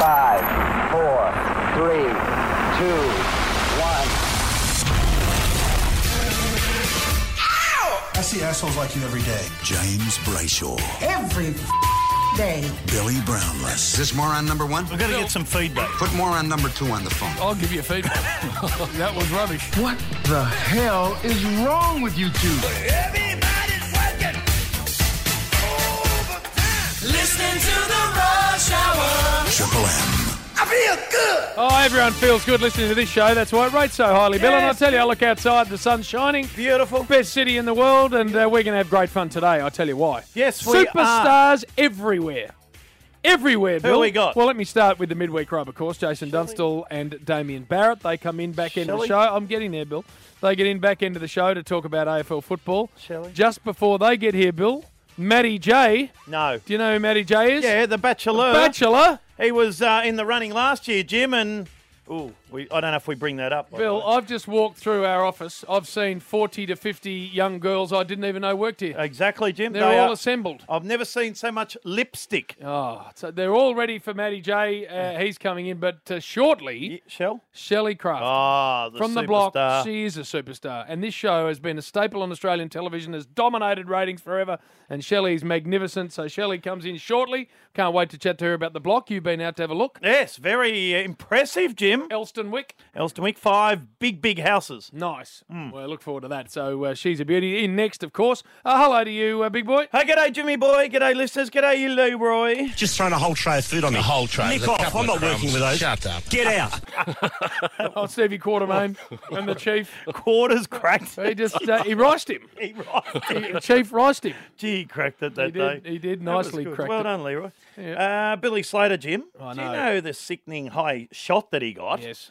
5, 4, 3, 2, 1. I see assholes like you every day. James Brayshaw. Every day. Billy Brownless. Is this moron number one? We've got to get some feedback. Put moron number 2 on the phone. I'll give you feedback. That was rubbish. What the hell is wrong with you two? Everybody's working overtime. Listening to the Rush Hour. Triple M. I feel good. Oh, everyone feels good listening to this show. That's why it rates so highly, Bill. And I tell you, I look outside, the sun's shining. Beautiful. Best city in the world, and we're going to have great fun today. I tell you why. Yes, we Superstars everywhere. Everywhere, Bill. Who we got? Well, let me start with the midweek rub, of course. Jason Dunstall and Damien Barrett. They come in back into the show. I'm getting there, Bill. They get in back into the show to talk about AFL football. Shelley? Just before they get here, Bill, Matty J. No. Do you know who Matty J is? Yeah, the Bachelor. Bachelor. He was in the running last year, Jim, and I don't know if we bring that up. Bill, I've just walked through our office. I've seen 40 to 50 young girls I didn't even know worked here. Exactly, Jim. They're all assembled. I've never seen so much lipstick. Oh, so they're all ready for Matty J. He's coming in, but shortly, Shelley Craft. From the block, she is a superstar. And this show has been a staple on Australian television, has dominated ratings forever, and Shelley's magnificent. So Shelley comes in shortly. Can't wait to chat to her about the block. You've been out to have a look. Yes, very impressive, Jim. Elstonwick, 5 big houses. Nice. Well, I look forward to that. So she's a beauty. In next, of course. Hello to you, big boy. Hey, g'day, Jimmy boy. G'day, listeners. G'day, you, Leroy. Just throwing a whole tray of food on me. A whole tray. Nick off. I'm not working with those. Shut up. Get out. Oh, Stevie Quartermain and the Chief. Quarters cracked. He just he riced him. Chief riced him. Gee, he cracked it that day. He did nicely cracked well it. done, Leroy. Yeah. Billy Slater, Jim. I Do you know. know the sickening high shot that he got? Yes.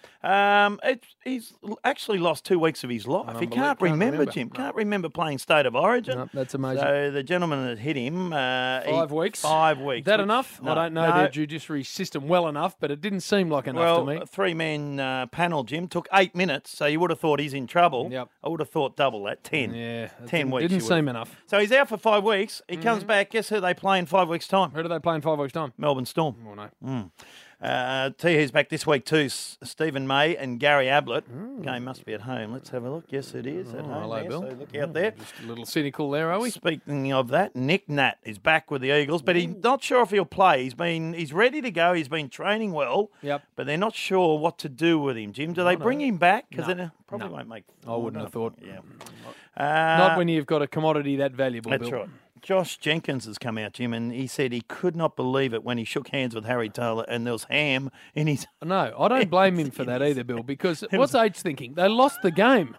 He's actually lost 2 weeks of his life. He can't Can't remember. remember, Jim. Can't remember playing State of Origin. No, that's amazing. So the gentleman that hit him... 5 weeks? 5 weeks. That which- enough? No, I don't know their judiciary system well enough, but it didn't seem like enough to me. a 3-man panel, Jim, took 8 minutes, so you would have thought he's in trouble. Yep. I would have thought double that, 10. Yeah. 10 weeks. Didn't you would seem have. enough. So he's out for 5 weeks. He comes back. Guess who they play in 5 weeks' time? Who do they play in 5 weeks' time? Melbourne Storm. Oh, no. Tell you who's back this week too, Stephen May and Gary Ablett. Game must be at home. Let's have a look. Yes, it is at home. hello, there, Bill. So look out there. Just a little cynical there, are we? Speaking of that, Nick Nat is back with the Eagles, but he's not sure if he'll play. He's ready to go. He's been training well. Yep. But they're not sure what to do with him, Jim. Do they bring him back? Because No. they probably won't make. I wouldn't have thought. Yeah. Not when you've got a commodity that valuable, That's Bill. right. Josh Jenkins has come out, Jim, and he said he could not believe it when he shook hands with Harry Taylor and there was ham in his... No, I don't blame him for that either, Bill, because what's H thinking? They lost the game.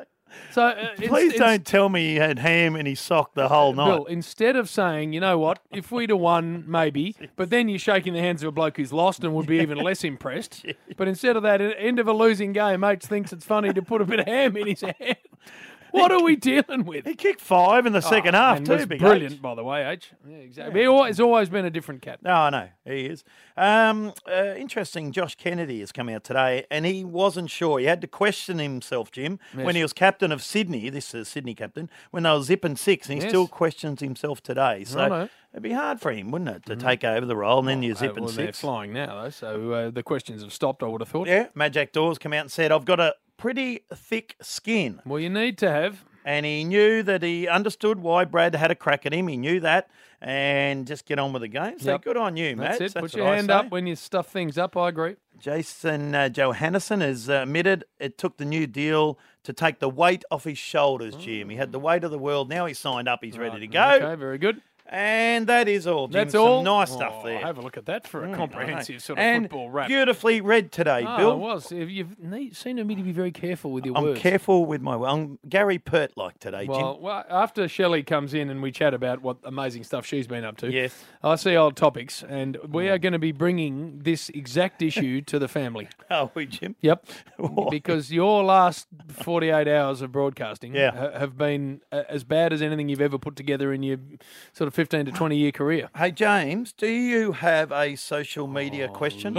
So Please don't tell me he had ham in his sock the whole night. Bill, instead of saying, you know what, if we'd have won, maybe, but then you're shaking the hands of a bloke who's lost and would be even less impressed. But instead of that, at the end of a losing game, H thinks it's funny to put a bit of ham in his hand. What are we dealing with? He kicked 5 in the second half, and too. was Big brilliant, H. by the way, H. Yeah, exactly. He's always been a different cat. No, I know. He is. Interesting, Josh Kennedy has come out today, and he wasn't sure. He had to question himself, Jim, when he was captain of Sydney, this is Sydney captain, when they were zipping 6, and he still questions himself today. So it'd be hard for him, wouldn't it, to take over the role, and then you're zipping well, 6. They're flying now, though, so the questions have stopped, I would have thought. Yeah, Majak Dawes come out and said, I've got a pretty thick skin. Well, you need to have. And he knew that he understood why Brad had a crack at him. He knew that. And just get on with the game. So good on you, Matt. That's it. Put your hand up when you stuff things up. I agree. Jason Johannesson has admitted it took the new deal to take the weight off his shoulders, Jim. He had the weight of the world. Now he's signed up. He's ready to go. Okay, very good. And that is all, Jim. That's Some all. nice stuff there. Have a look at that for a comprehensive sort of and football wrap. Beautifully read today, Bill. It was. You've seemed to me to be very careful with your I'm words. careful with my words. I'm Gary Pert like today, Jim. Well, after Shelley comes in and we chat about what amazing stuff she's been up to, yes, I see old topics, and we are going to be bringing this exact issue to the family. Are we, Jim? Yep. Because your last 48 hours of broadcasting have been as bad as anything you've ever put together in your sort of 15 to 20 year career. Hey, James, do you have a social media question?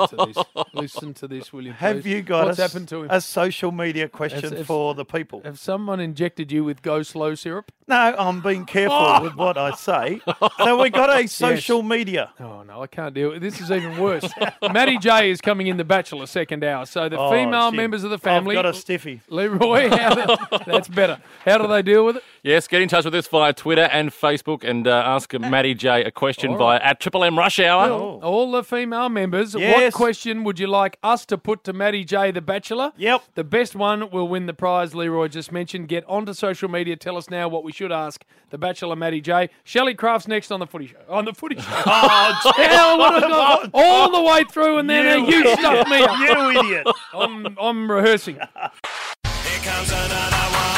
Listen to this, will you please? Have you got What's happened to him? a social media question for the people? Have someone injected you with Go Slow syrup? No, I'm being careful with what I say. So we got a social media. Oh, no, I can't deal with it. This is even worse. Matty J is coming in the Bachelor second hour. So the female members of the family. I've got a stiffy. Leroy, that's better. How do they deal with it? Yes, get in touch with us via Twitter and Facebook and ask Matty J a question via @MMM Rush Hour. Well, all the female members, what question would you like us to put to Matty J, the Bachelor? Yep. The best one will win the prize Leroy just mentioned. Get onto social media. Tell us now what we should ask the Bachelor, Matty J. Shelley Craft's next on the Footy Show. On the Footy Show. Oh, hell, what have I got all the way through and then you stuffed me up. You idiot. I'm rehearsing. Here comes another one.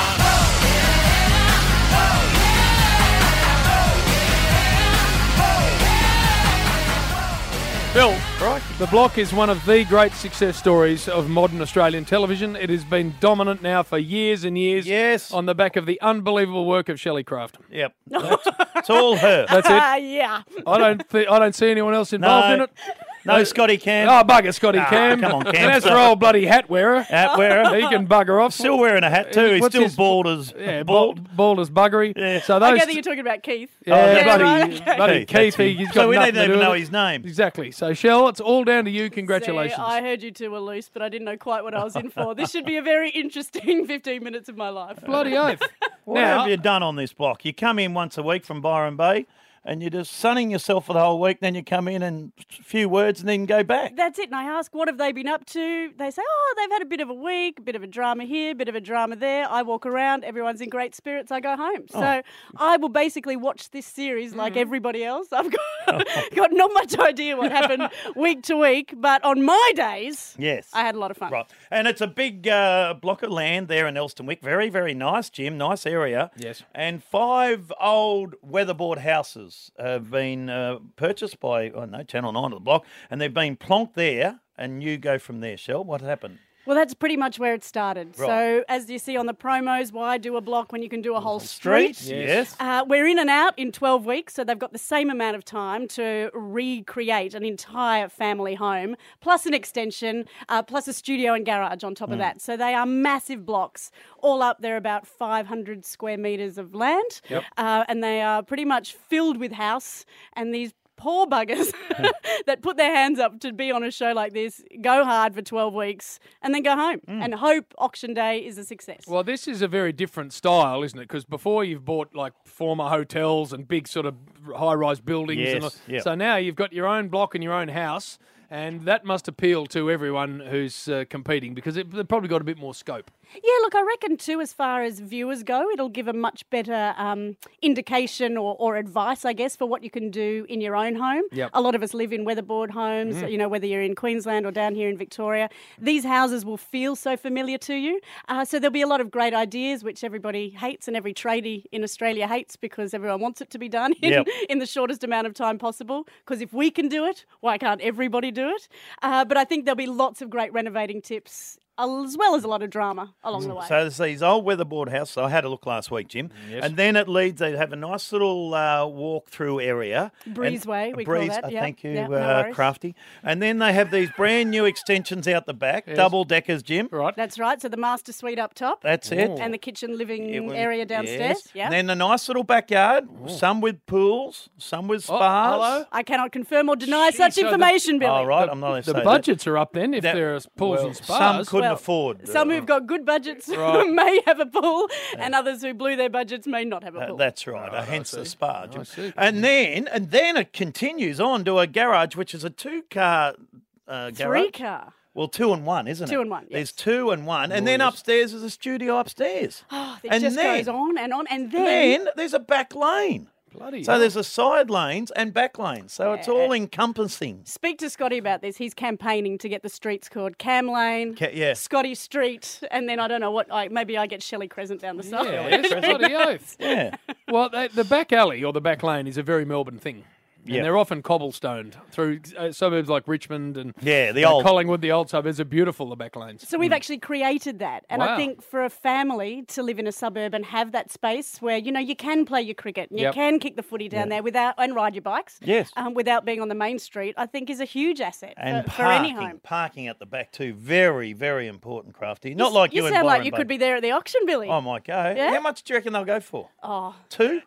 Bill, the block is one of the great success stories of modern Australian television. It has been dominant now for years and years. Yes. On the back of the unbelievable work of Shelley Craft. Yep. It's all her. That's it. Yeah. I don't see anyone else involved in it. No, Scotty Cam. Oh, bugger Scotty Cam. Come on, Cam. And that's for old bloody hat wearer. Hat wearer. He can bugger off. Still wearing a hat too. He's What's still his- bald as bald as buggery. Yeah. So I those gather you're talking about Keith. Yeah, bloody, right, okay. bloody Keith. He's got So we nothing don't to even do know with it. his name. Exactly. So, Shell, it's all down to you. Congratulations. See, I heard you two were loose, but I didn't know quite what I was in for. This should be a very interesting 15 minutes of my life. Bloody oath. What have you done on this block? You come in once a week from Byron Bay and you're just sunning yourself for the whole week. Then you come in and a few words and then go back. That's it. And I ask, what have they been up to? They say, oh, they've had a bit of a week, a bit of a drama here, a bit of a drama there. I walk around, everyone's in great spirits, I go home. So I will basically watch this series like everybody else. I've got not much idea what happened week to week, but on my days, Yes. I had a lot of fun. Right. And it's a big block of land there in Elstonwick. Very, very nice, Jim. Nice area. Yes. And 5 old weatherboard houses have been purchased by, Channel 9 of the block, and they've been plonked there, and you go from there, Shell. What happened? Well, that's pretty much where it started. Right. So, as you see on the promos, why do a block when you can do a whole street? Yes. We're in and out in 12 weeks, so they've got the same amount of time to recreate an entire family home, plus an extension, plus a studio and garage on top of that. So they are massive blocks. All up, they're about 500 square metres of land, and they are pretty much filled with house, and these poor buggers that put their hands up to be on a show like this, go hard for 12 weeks and then go home and hope auction day is a success. Well, this is a very different style, isn't it? Because before you've bought like former hotels and big sort of high-rise buildings. Yes, So now you've got your own block and your own house, and that must appeal to everyone who's competing because they've probably got a bit more scope. Yeah, look, I reckon too, as far as viewers go, it'll give a much better indication or advice, I guess, for what you can do in your own home. Yep. A lot of us live in weatherboard homes, you know, whether you're in Queensland or down here in Victoria. These houses will feel so familiar to you. So there'll be a lot of great ideas, which everybody hates and every tradie in Australia hates because everyone wants it to be done in the shortest amount of time possible. Because if we can do it, why can't everybody do it? But I think there'll be lots of great renovating tips as well as a lot of drama along the way. So there's these old weatherboard houses. I had a look last week, Jim. Yes. And then it leads, they have a nice little walk-through area. Breezeway, we call that. Yeah. Thank you, Yeah, no worries. Crafty. And then they have these brand new extensions out the back, double-deckers, Jim. Right. That's right. So the master suite up top. That's it. And the kitchen living area downstairs. Yes. Yeah. And then a nice little backyard, some with pools, some with spas. hello? I cannot confirm or deny such so the- information, Billy. Oh, right. I'm not going to The say budgets are up then if that. there are pools and spas. Some couldn't Well, afford. Some who've got good budgets may have a pool, and others who blew their budgets may not have a pool. That's right. Hence the spa. Jim. see. And then it continues on to a garage, which is a 2-car garage. 3-car. Well, 2 and 1, isn't it? 2 and 1, yes. There's 2 and 1. And then upstairs is a studio upstairs. It And just then- goes on and on. And Then there's a back lane. Bloody So hell. there's a side lanes and back lanes. So it's all encompassing. speak to Scotty about this. He's campaigning to get the streets called Cam Lane, Yeah. Scotty Street, and then I don't know what. Maybe I get Shelley Crescent down the side. Yes, bloody oath. Yeah. Well, the back alley or the back lane is a very Melbourne thing. And they're often cobblestoned through suburbs like Richmond and the old Collingwood. The old suburbs are beautiful, the back lanes. So we've actually created that. And I think for a family to live in a suburb and have that space where, you can play your cricket and you can kick the footy down there and ride your bikes without being on the main street, I think is a huge asset for any home. Parking at the back too, very, very important, Crafty. Not like you and sound Byron, like you could be there at the auction, Billy. I might go. Yeah? How much do you reckon they'll go for? Oh. 2?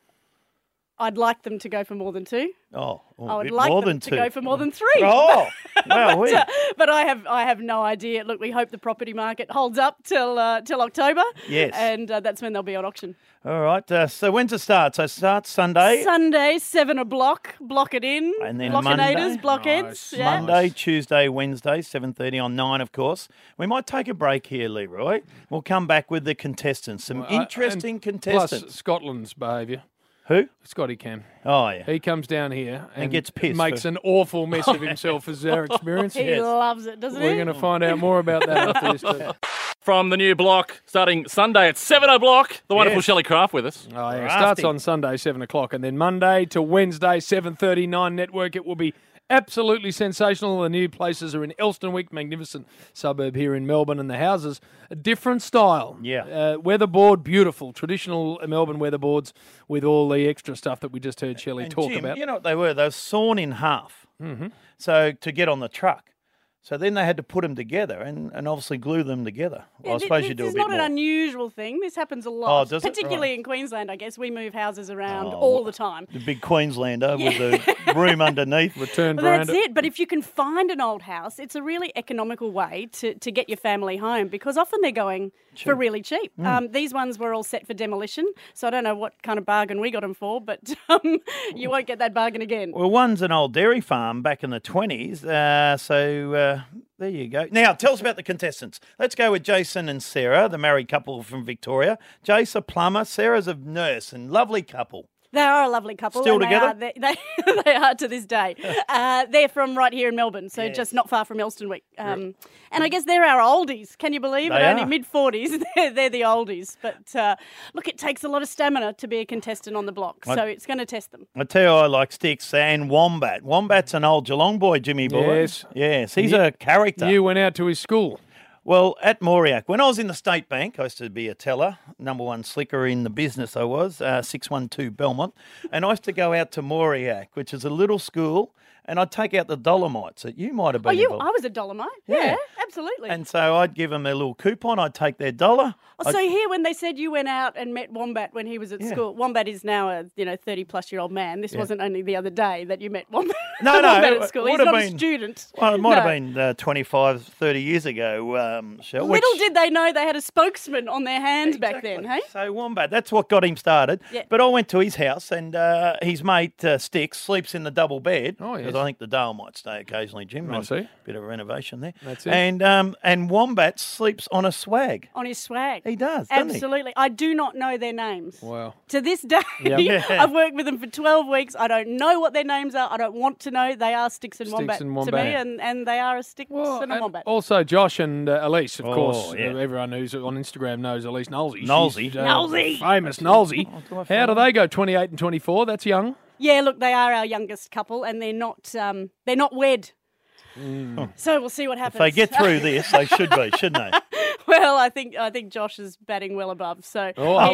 I'd like them to go for more than 2. Oh, I would like them to go for more than 3. Oh, well, but I have no idea. Look, we hope the property market holds up till October. Yes, and that's when they'll be on auction. All right. So when's it start? So it starts Sunday. Sunday, 7 o'clock. Block it in. And then Blockinator's, blockheads. Yeah. Monday, Tuesday, Wednesday, 7:30 on 9, of course. We might take a break here, Leroy. We'll come back with the contestants. Some interesting contestants. Plus Scotland's behaviour. Who? Scotty Cam. Oh, yeah. He comes down here and gets pissed. Makes an awful mess of himself, as our experience. He loves it, doesn't he? We're going to find out more about that after this too. From the new block, starting Sunday at 7 o'clock, the wonderful Shelley Craft with us. Oh, yeah. It starts on Sunday, 7 o'clock, and then Monday to Wednesday, 7:30, 9 Network. It will be absolutely sensational. The new places are in Elsternwick, magnificent suburb here in Melbourne, and the houses, a different style. Yeah. Weatherboard, beautiful. Traditional Melbourne weatherboards with all the extra stuff that we just heard Shelley talk Jim, about. You know what they were? They were sawn in half. Mm-hmm. So to get on the truck. So then they had to put them together and obviously glue them together. Well, I suppose you do a bit more. It's not an unusual thing. This happens a lot. Oh, does it? Particularly in Queensland, I guess. We move houses around all the time. The big Queenslander with the room underneath. Veranda. That's it. But if you can find an old house, it's a really economical way to get your family home because often they're going for really cheap. These ones were all set for demolition, so I don't know what kind of bargain we got them for, but you won't get that bargain again. Well, one's an old dairy farm back in the 20s, so there you go. Now, tell us about the contestants. Let's go with Jason and Sarah, the married couple from Victoria. Jace, a plumber, Sarah's a nurse, and lovely couple. They are a lovely couple. Still together? They are to this day. They're from right here in Melbourne, so just not far from Elsternwick. And I guess they're our oldies. Can you believe it? Only mid-40s. They're the oldies. But look, it takes a lot of stamina to be a contestant on the block, so it's going to test them. I tell you, I like Sticks and Wombat. Wombat's an old Geelong boy, Jimmy boy. Yes, he's a character. You went out to his school. Well, at Mauriac, when I was in the State Bank, I used to be a teller, number one slicker in the business I was, 612 Belmont, and I used to go out to Mauriac, which is a little school, and I'd take out the Dolomites that you might have been involved. I was a Dolomite. Yeah, absolutely. And so I'd give them their little coupon, I'd take their $1. So here, when they said you went out and met Wombat when he was at school, Wombat is now a 30-plus-year-old man. This wasn't only the other day that you met Wombat. No, Wombat at school. He's not a student. Well, it might have been 25, 30 years ago, Shell. Little did they know they had a spokesman on their hands back then, hey? So Wombat, that's what got him started. Yeah. But I went to his house and his mate Sticks sleeps in the double bed. Oh, yes. Because I think the Dale might stay occasionally, Jim. I see. Bit of a renovation there. That's it. And Wombat sleeps on a swag. On his swag. He does, doesn't he? Absolutely. I do not know their names. Wow. To this day, I've worked with them for 12 weeks. I don't know what their names are. I don't want to know. They are Sticks and Wombat to me, and they are a Sticks and a Wombat. Also, Josh and Elise, of course. Yeah. Everyone who's on Instagram knows Elise Nolsey. Nolsey. Famous Nolsey. How do they go 28 and 24? That's young. Yeah, look, they are our youngest couple, and they're not wed. So we'll see what happens. If they get through this, they should be, shouldn't they? Well, I think Josh is batting well above, so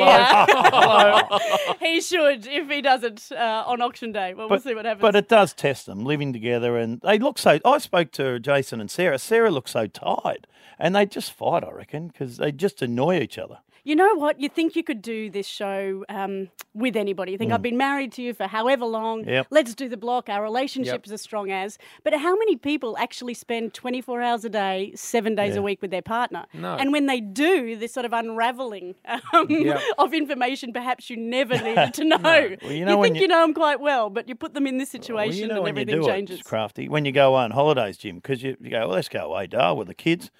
he should if he doesn't on auction day. Well, we'll see what happens. But it does test them living together, and they look so. I spoke to Jason and Sarah. Sarah looks so tired, and they just fight, I reckon, because they just annoy each other. You know what? You think you could do this show with anybody. You think, I've been married to you for however long. Yep. Let's do the block. Our relationship is as strong as. But how many people actually spend 24 hours a day, 7 days a week with their partner? No. And when they do, this sort of unravelling of information perhaps you never needed to know. No. Well, you think you know them quite well, but you put them in this situation and everything changes. It's crafty. When you go on holidays, Jim, because you go, well, let's go away, Dale, with the kids.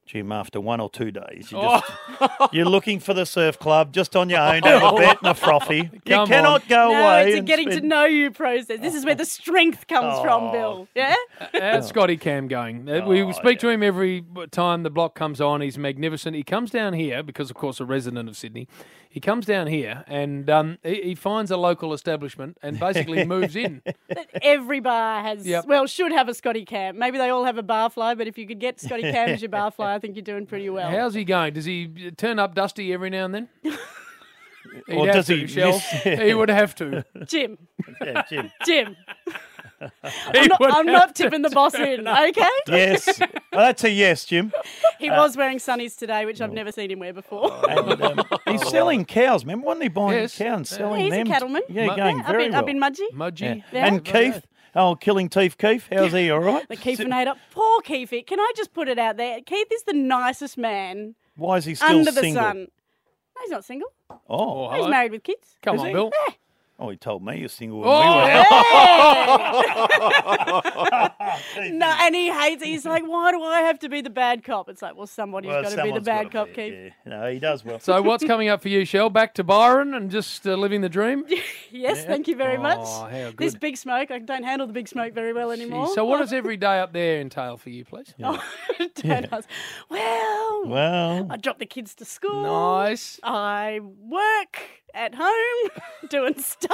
Jim, after 1 or 2 days, you're looking for the surf club just on your own to have a bet and a frothy. You cannot go away. It's a getting to know you process. This is where the strength comes from, Bill. Yeah? How's Scotty Cam going? We speak to him every time the block comes on. He's magnificent. He comes down here because, of course, a resident of Sydney. He comes down here and he finds a local establishment and basically moves in. Every bar has, should have a Scotty Cam. Maybe they all have a barfly, but if you could get Scotty Cam as your barfly, I think you're doing pretty well. How's he going? Does he turn up dusty every now and then? Or does he? Shell? He would have to. Jim. Yeah, Jim. Jim. I'm not tipping the boss in, okay? Yes. Well, that's a yes, Jim. He was wearing sunnies today, which I've never seen him wear before. And, he's selling cows. Remember, wasn't he buying cows and selling them? He's a cattleman. Yeah, going very well. I've been Mudgee. Mudgee. Yeah. And Keith. Oh, Killing Teeth Keith. How's he? All right? The Keithinator. Poor Keith. Can I just put it out there? Keith is the nicest man Why is he still under single? the sun. No, he's not single. Oh. He's married with kids. Come on, Bill. Yeah. Oh, he told me you're single when we were out. No, and he hates it. He's like, why do I have to be the bad cop? It's like, well, somebody's got to be the bad cop, Keith. Yeah. No, he does well. So what's coming up for you, Shell? Back to Byron and just living the dream? Yes, thank you very much. Oh, how good. This big smoke, I don't handle the big smoke very well anymore. So what does every day up there entail for you, please? Well, I drop the kids to school. Nice. I work at home doing stuff.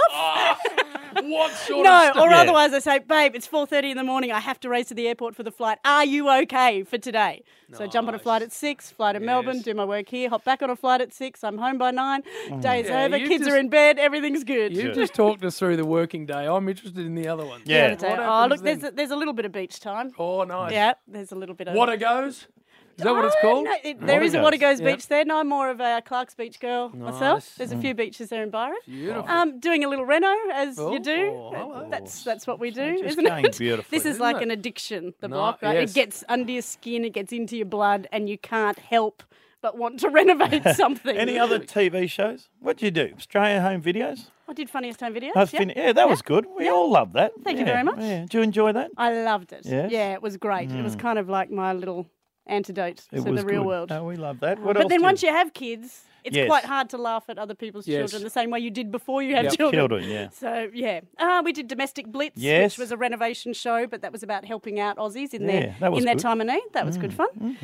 What sort of stuff? No, or otherwise I say, babe, it's 4:30 in the morning. I have to race to the airport for the flight. Are you okay for today? So jump on a flight at 6, fly to Melbourne, do my work here, hop back on a flight at 6. I'm home by 9. Day's over. Kids are in bed. Everything's good. You just talked us through the working day. I'm interested in the other one. Yeah. Oh, look, there's a little bit of beach time. Oh, nice. Yeah, there's a little bit of... Water goes? Is that what it's called? No, there is a Water Goes beach there. No, I'm more of a Clark's Beach girl myself. There's a few beaches there in Byron. Beautiful. Doing a little reno, as you do. Hello. That's what we do, Just isn't going it? beautifully, This is like an addiction, the block, right? Yes. It gets under your skin, it gets into your blood, and you can't help but want to renovate something. Any other TV shows? What'd you do? Australian Home Videos? I did Funniest Home Videos. That was good. We all loved that. Thank you very much. Yeah. Did you enjoy that? I loved it. Yes? Yeah, it was great. It was kind of like my little antidote to the real world. Oh, we love that. But then once you have kids, it's quite hard to laugh at other people's children the same way you did before you had children. So, we did Domestic Blitz, which was a renovation show, but that was about helping out Aussies in their time of need. That was good fun.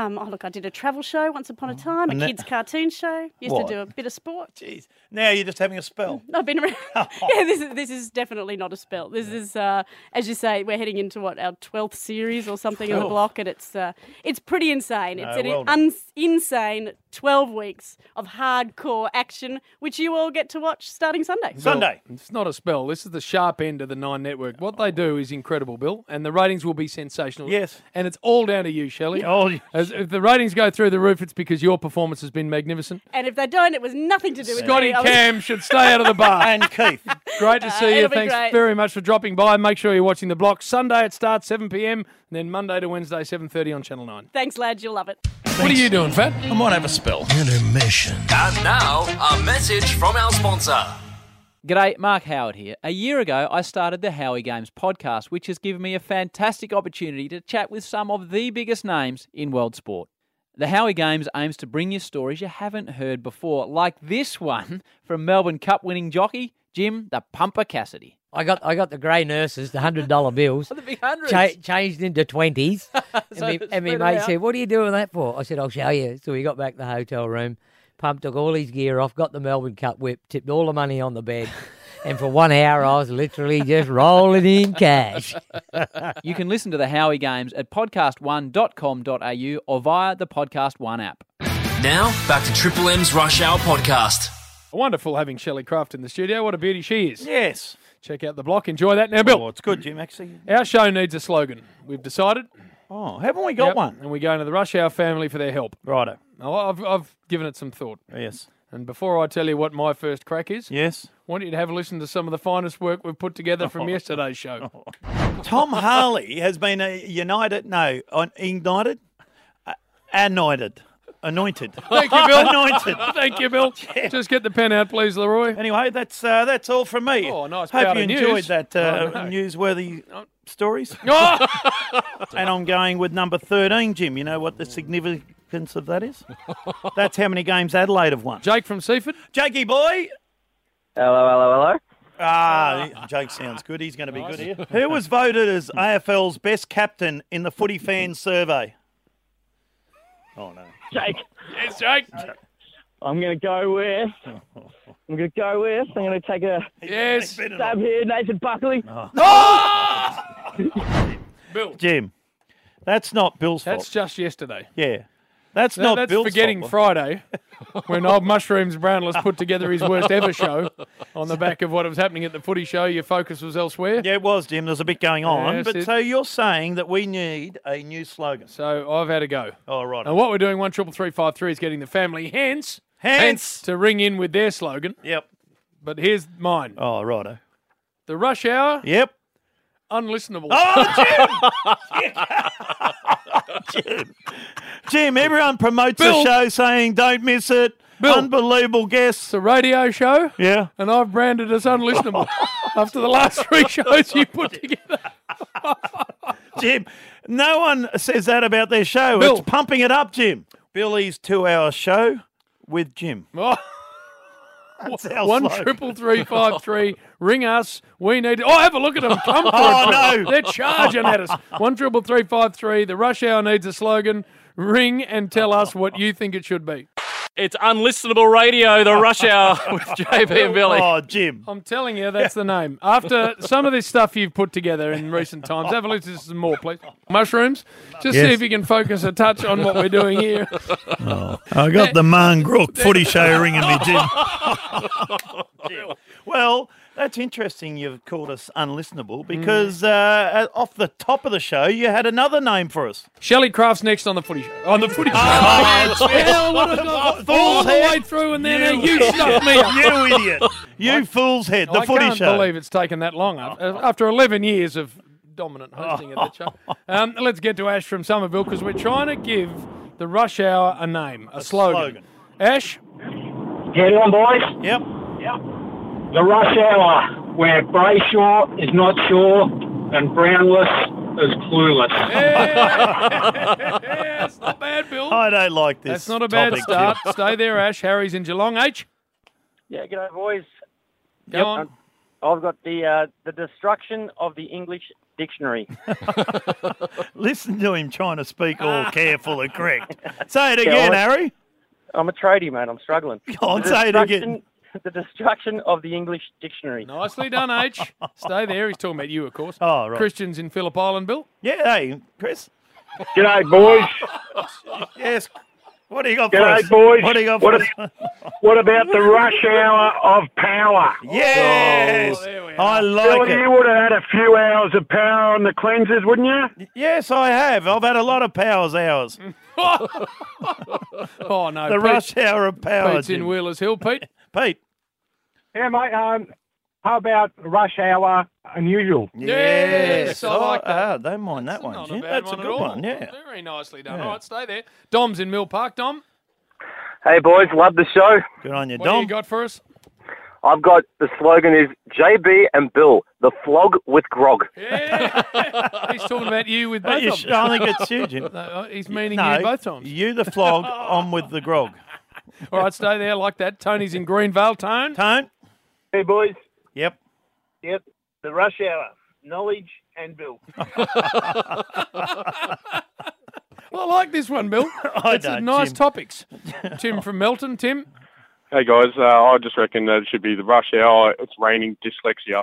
I did a travel show once upon a time, a kids' cartoon show. Used to do a bit of sport. Jeez. Now you're just having a spell. I've been around. This is definitely not a spell. This is, as you say, we're heading into our 12th series or something in the block, and it's pretty insane. It's an insane 12 weeks of hardcore action, which you all get to watch starting Sunday. It's not a spell. This is the sharp end of the Nine Network. What they do is incredible, Bill, and the ratings will be sensational. Yes. And it's all down to you, Shelley. If the ratings go through the roof, it's because your performance has been magnificent. And if they don't, it was nothing to do with Scotty Cam should stay out of the bar. And Keith. Great to see you. Thanks very much for dropping by. Make sure you're watching The Block. Sunday it starts 7 p.m, and then Monday to Wednesday 7:30 on Channel 9. Thanks, lads. You'll love it. What are you doing, Fat? I might have a spell. Intermission. And now, a message from our sponsor. G'day, Mark Howard here. A year ago, I started the Howie Games podcast, which has given me a fantastic opportunity to chat with some of the biggest names in world sport. The Howie Games aims to bring you stories you haven't heard before, like this one from Melbourne Cup winning jockey Jim the Pumper Cassidy. I got the grey nurses, the $100 bills. The big hundreds. Changed into 20s. and my mate said, what are you doing that for? I said, I'll show you. So we got back to the hotel room. Pump took all his gear off, got the Melbourne Cup whip, tipped all the money on the bed. And for 1 hour, I was literally just rolling in cash. You can listen to the Howie Games at podcast1.com.au or via the Podcast One app. Now, back to Triple M's Rush Hour podcast. Wonderful having Shelley Craft in the studio. What a beauty she is. Yes. Check out The Block. Enjoy that. Now, Bill. Oh, it's good, Jim, actually. Our show needs a slogan. We've decided. Oh, haven't we got one? And we're going to the Rush Hour family for their help. Righto. I've given it some thought. Yes. And before I tell you what my first crack is, I want you to have a listen to some of the finest work we've put together from yesterday's show. Tom Harley has been anointed. Anointed. Thank you, Bill. Anointed. Thank you, Bill. Just get the pen out, please, Leroy. Anyway, that's all from me. Oh, nice. Hope bout you of enjoyed news. that newsworthy stories. Oh! And I'm going with number 13, Jim. You know what the significance of that is? That's how many games Adelaide have won. Jake from Seaford. Jakey boy. Hello. Jake sounds good. He's going to be good here. Who was voted as AFL's best captain in the Footy Fans survey? Oh, no. Jake. Yes, Jake. I'm going to go with. I'm going to take a stab here, Nathan Buckley. Bill. Jim, that's not Bill's fault. That's just yesterday. Yeah. That's not That's Bill's forgetting fault. Friday when old Mushrooms Brownless put together his worst ever show on the back of what was happening at the footy show. Your focus was elsewhere. Yeah, it was, Jim. There's a bit going on. Yes, So you're saying that we need a new slogan. So I've had a go. Oh, right. And what we're doing, 13353, is getting the family hence to ring in with their slogan. Yep. But here's mine. Oh, righto. The rush hour. Yep. Unlistenable. Oh, Jim! Jim, everyone promotes the show saying don't miss it. Bill. Unbelievable guests. It's a radio show. Yeah. And I've branded us unlistenable after the last 3 shows you put together. Jim, no one says that about their show. Bill. It's pumping it up, Jim. Billy's 2-hour show with Jim. Oh. That's our 13353. Ring us. We need. Oh, have a look at them. Come for it. No. They're charging at us. 13353. The rush hour needs a slogan. Ring and tell us what you think it should be. It's Unlistenable Radio, the rush hour with JB and Billy. Oh, Jim. I'm telling you, that's the name. After some of this stuff you've put together in recent times, have a listen to some more, please. Mushrooms, just see if you can focus a touch on what we're doing here. Oh, I got the Marngrook footy show ringing me, Jim. Well, that's interesting you've called us unlistenable because off the top of the show, you had another name for us. Shelley Craft's next on the footy show. On the footy show. Oh, what all the way through and then you stuffed me up. You idiot. You fool's head, the footy show. I can't believe it's taken that long. After 11 years of dominant hosting of that show. Let's get to Ash from Somerville because we're trying to give the rush hour a name, a slogan. Ash? Get on, boys. Yep. The rush hour, where Brayshaw is not sure and Brownless is clueless. Yeah, that's not bad, Bill. I don't like this. That's not a bad topic, start. Jim. Stay there, Ash. Harry's in Geelong. H? Yeah, g'day, boys. Go on. I've got the destruction of the English dictionary. Listen to him trying to speak all careful and correct. Say it again, Harry. I'm a tradie, mate. I'm struggling. Go on, say it again. The destruction of the English dictionary. Nicely done, H. Stay there. He's talking about you, of course. Oh, right. Christian's in Phillip Island, Bill. Yeah, hey, Chris. G'day, boys. Yes. What do you got for us? G'day, boys. What do you got for us? What about the rush hour of power? Yes. Oh, there we are. I like Billy, it. you would have had a few hours of power on the cleansers, wouldn't you? Yes, I have. I've had a lot of powers hours. Oh, no. The rush hour of power. Pete's in Jim. Wheelers Hill. Pete? Pete. Yeah, mate. How about rush hour unusual? Yes, I like that. Don't mind that one, Not Jim. a bad That's one a at good all. one, yeah. Very nicely done. Yeah. All right, stay there. Dom's in Mill Park. Dom, Hey, boys, love the show. Good on you, what do Dom. you got for us? I've got the slogan is JB and Bill, the flog with grog. Yeah. He's talking about you with both of them. I think it's you, Jim. No, he's meaning No, you both times. you the flog, I'm with the grog. All right, stay there like that. Tony's in Greenvale. Tone? Tone? Hey, boys. Yep. Yep. The rush hour, knowledge and Bill. Well, I like this one, Bill. I It's don't, nice Tim. topics. Tim from Melton. Tim? Hey guys, I just reckon that it should be the rush hour. It's raining dyslexia.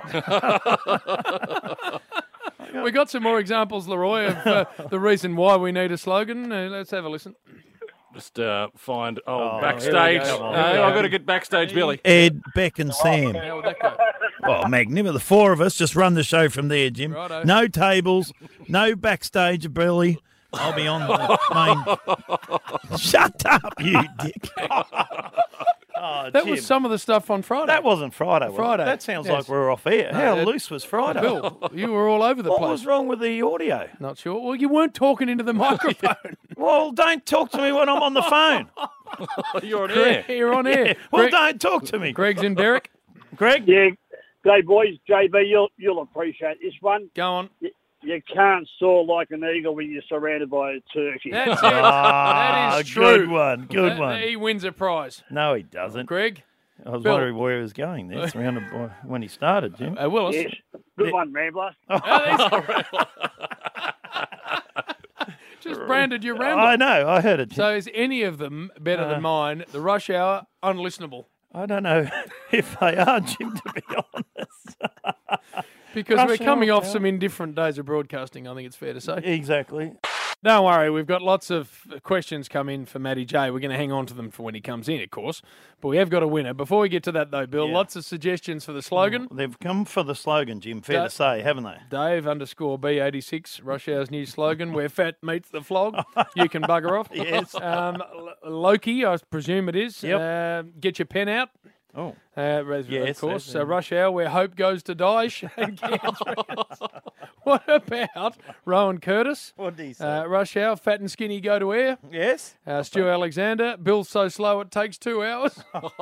We got some more examples, Leroy, of the reason why we need a slogan. Let's have a listen. Just find backstage. Here we go. I've got to get backstage, Billy. Ed, Beck and Sam. How would that go? Oh, magnificent. The four of us just run the show from there, Jim. Righto. No tables, no backstage, Billy. I'll be on the main. Shut up, you dick. Oh, That Jim. was some of the stuff on Friday. That wasn't Friday. was it? Friday. That sounds Yes. like we're off air. No, How that- loose was Friday? Bill, you were all over the What place. was wrong with the audio? Not sure. Well, you weren't talking into the microphone. Well, don't talk to me when I'm on the phone. You're on air. You're on air. Yeah. Well, Greg- don't talk to me. Greg's in Derek. Greg? Yeah, hey boys, JB, you'll appreciate this one. Go on. You can't soar like an eagle when you're surrounded by a turkey. That's it. Ah, that is true. good one. Good one. He wins a prize. No, he doesn't. Greg? I was Bill. wondering where he was going there. Surrounded by when he started, Jim. Willis? Yes. Good one, Rambler. Just branded your rambler. I know. I heard it. Jim. So is any of them better than mine? The Rush Hour, unlistenable. I don't know if they are, Jim, to be honest. Because Rush we're coming Hour, off some indifferent days of broadcasting, I think it's fair to say. Exactly. Don't worry, we've got lots of questions come in for Matty J. We're going to hang on to them for when he comes in, of course. But we have got a winner. Before we get to that, though, Bill, lots of suggestions for the slogan. They've come for the slogan, Jim, fair to say, haven't they? Dave_B86, Rush Hour's new slogan, where fat meets the flog. You can bugger off. Yes. Loki, I presume it is. Yep. Get your pen out. Oh. Of course. Rush Hour, where hope goes to die. What about Rowan Curtis? What did he say? Rush Hour, fat and skinny go to air. Yes. Stu Alexander, Bill's so slow it takes 2 hours.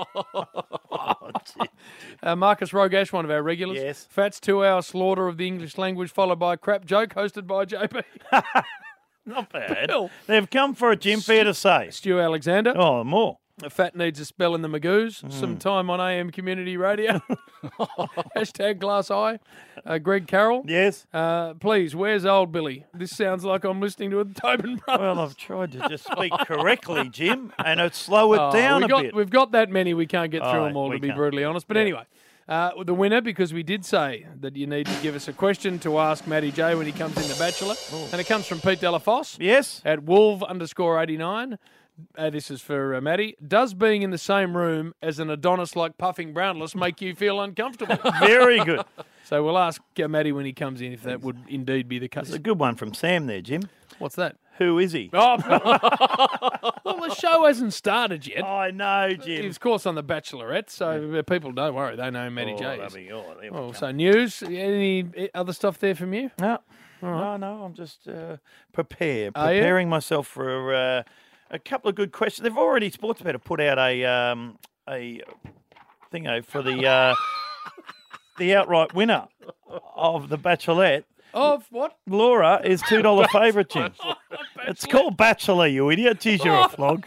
Marcus Rogash, one of our regulars. Yes. Fat's 2-hour slaughter of the English language, followed by a crap joke hosted by JB. Not bad. Bill. They've come for it, Jim, fair to say. Stu Alexander. Oh, more. Fat needs a spell in the Magoos. Some time on AM Community Radio. Hashtag glass eye. Greg Carroll. Yes. Please, where's old Billy? This sounds like I'm listening to a Tobin Brothers. Well, I've tried to just speak correctly, Jim, and slow it down a bit. We've got that many, we can't get through them all, we to be can't. brutally honest. But anyway, the winner, because we did say that you need to give us a question to ask Matty J when he comes in The Bachelor. And it comes from Pete Delafosse. Yes. At Wolf_89. This is for Matty. Does being in the same room as an Adonis like Puffing Brownless make you feel uncomfortable? Very good. So we'll ask Matty when he comes in if that would indeed be the case. It's a good one from Sam there, Jim. What's that? Who is he? Oh, well, the show hasn't started yet. I know, Jim. He's, of course, on The Bachelorette, so people, don't worry, they know Matty J. There we Well, go. so news, any other stuff there from you? No. right. No, I'm just preparing myself for a couple of good questions. They've already, Sportsbet have put out a thingo for the outright winner of The Bachelorette. Of what? Laura is $2 favourite, Jim. It's called Bachelor, you idiot. Geez, you're a flog.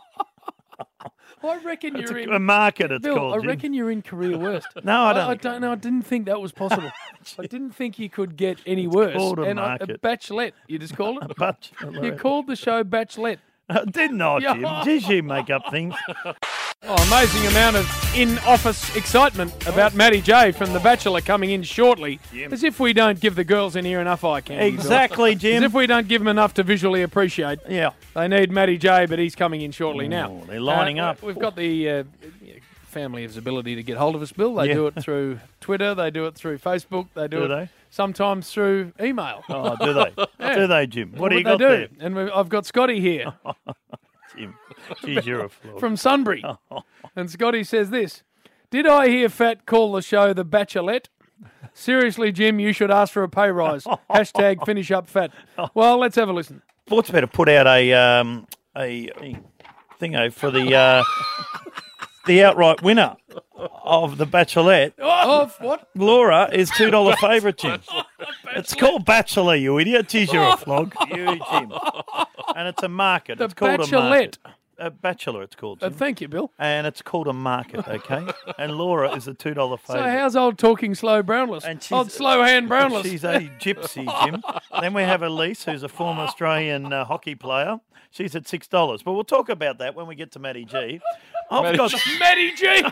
I reckon It's you're in a market, it's Bill, called, I Jim. reckon you're in career worst. No, I don't I think don't know. I didn't think that was possible. I didn't think you could get any worse. called a a market. Bachelette, you just called it? Bachelorette. You called the show Bachelette. Didn't I, Jim? Yeah. Did you make up things? Oh, amazing amount of in-office excitement about Matty J from The Bachelor coming in shortly. As if we don't give the girls in here enough eye candy. Exactly, Bill. Jim. As if we don't give them enough to visually appreciate. Yeah. They need Matty J, but he's coming in shortly now. They're lining up. We've got the family's ability to get hold of us, Bill. They do it through Twitter. They do it through Facebook. They do it sometimes through email. Oh, do they? Yeah. Do they, Jim? What do you they got do. there? And I've got Scotty here. Jim, geez, you're a flog. From Sunbury. And Scotty says this: did I hear Fat call the show The Bachelorette? Seriously, Jim, you should ask for a pay rise. Hashtag finish up Fat. Well, let's have a listen. Sportsbet have put out a thingo for the outright winner of The Bachelorette. Of what? Laura is $2 favourite, Jim. It's called Bachelor, you idiot. Geez, you're a flog. You, Jim. And it's a market. The it's called Bachelorette. a market. A Bachelor, it's called, Jim. Thank you, Bill. And it's called a market, okay? And Laura is a $2 favourite. So how's old talking slow Brownless? Old slow hand Brownless. She's a gypsy, Jim. Then we have Elise, who's a former Australian hockey player. She's at $6. But we'll talk about that when we get to Matty G. I've got Matty G.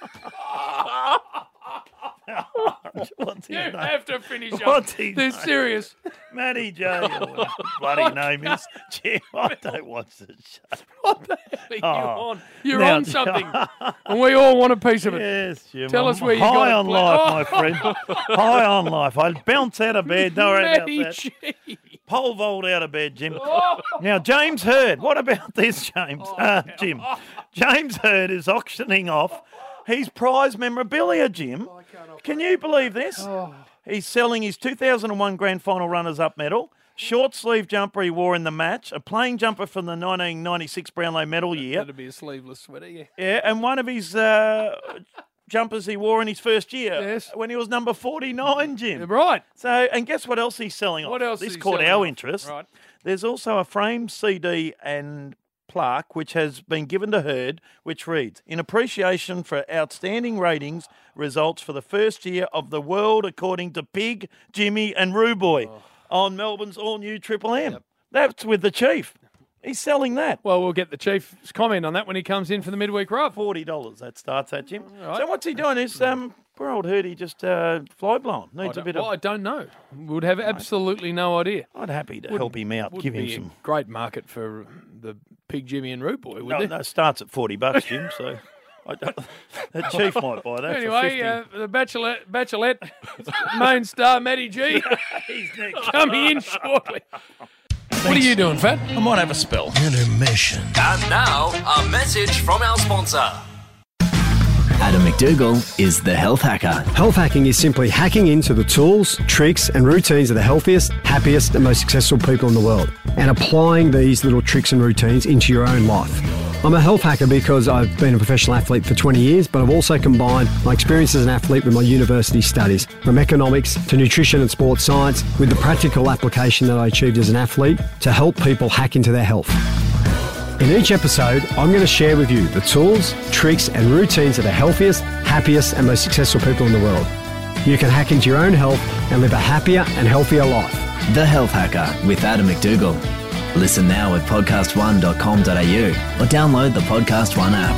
What's his You name? have to finish up. What's his They're name? serious. Matty J. or whatever his bloody name is. Jim, I don't watch the show. What the hell are you Oh. on? You're Now- on something. And we all want a piece of it. Yes, Jim. Tell us I'm where you high got it, on please. life, Oh. my friend. High on life. I bounce out of bed. Don't worry about Matty that. G. pole vault out of bed, Jim. Now, James Hird. What about this, James? Jim. James Hird is auctioning off his prize memorabilia, Jim. Can you believe this? He's selling his 2001 Grand Final runners-up medal, short sleeve jumper he wore in the match, a playing jumper from the 1996 Brownlow medal year. That'd be a sleeveless sweater, yeah. Yeah, and one of his jumpers he wore in his first year when he was number 49, Jim. Right. So, and guess what else he's selling off? What else This is he caught selling our off? interest. Right. There's also a framed CD and plaque which has been given to Hird, which reads, in appreciation for outstanding ratings results for the first year of the world according to Pig, Jimmy and Ruboy on Melbourne's all-new Triple M. That's with the Chief. He's selling that. Well, we'll get the Chief's comment on that when he comes in for the midweek rub. $40 that starts at, Jim. Right. So what's he doing? Is poor old Hirdy just fly blown? Needs a bit of... I don't know. Would have absolutely no idea. I'd happy to help him out, give him some... great market for the Pig, Jimmy and Root Boy, wouldn't No, it starts at $40, Jim, so... the Chief might buy that anyway, for the Bachelorette main star, Matty G, he's next. coming in shortly. What are you doing, Fat? I might have a spell. Intermission. And now, a message from our sponsor. Adam McDougall is the health hacker. Health hacking is simply hacking into the tools, tricks and routines of the healthiest, happiest and most successful people in the world and applying these little tricks and routines into your own life. I'm a health hacker because I've been a professional athlete for 20 years, but I've also combined my experience as an athlete with my university studies, from economics to nutrition and sports science, with the practical application that I achieved as an athlete to help people hack into their health. In each episode, I'm going to share with you the tools, tricks and routines of the healthiest, happiest and most successful people in the world. You can hack into your own health and live a happier and healthier life. The Health Hacker with Adam McDougall. Listen now at podcast1.com.au or download the Podcast One app.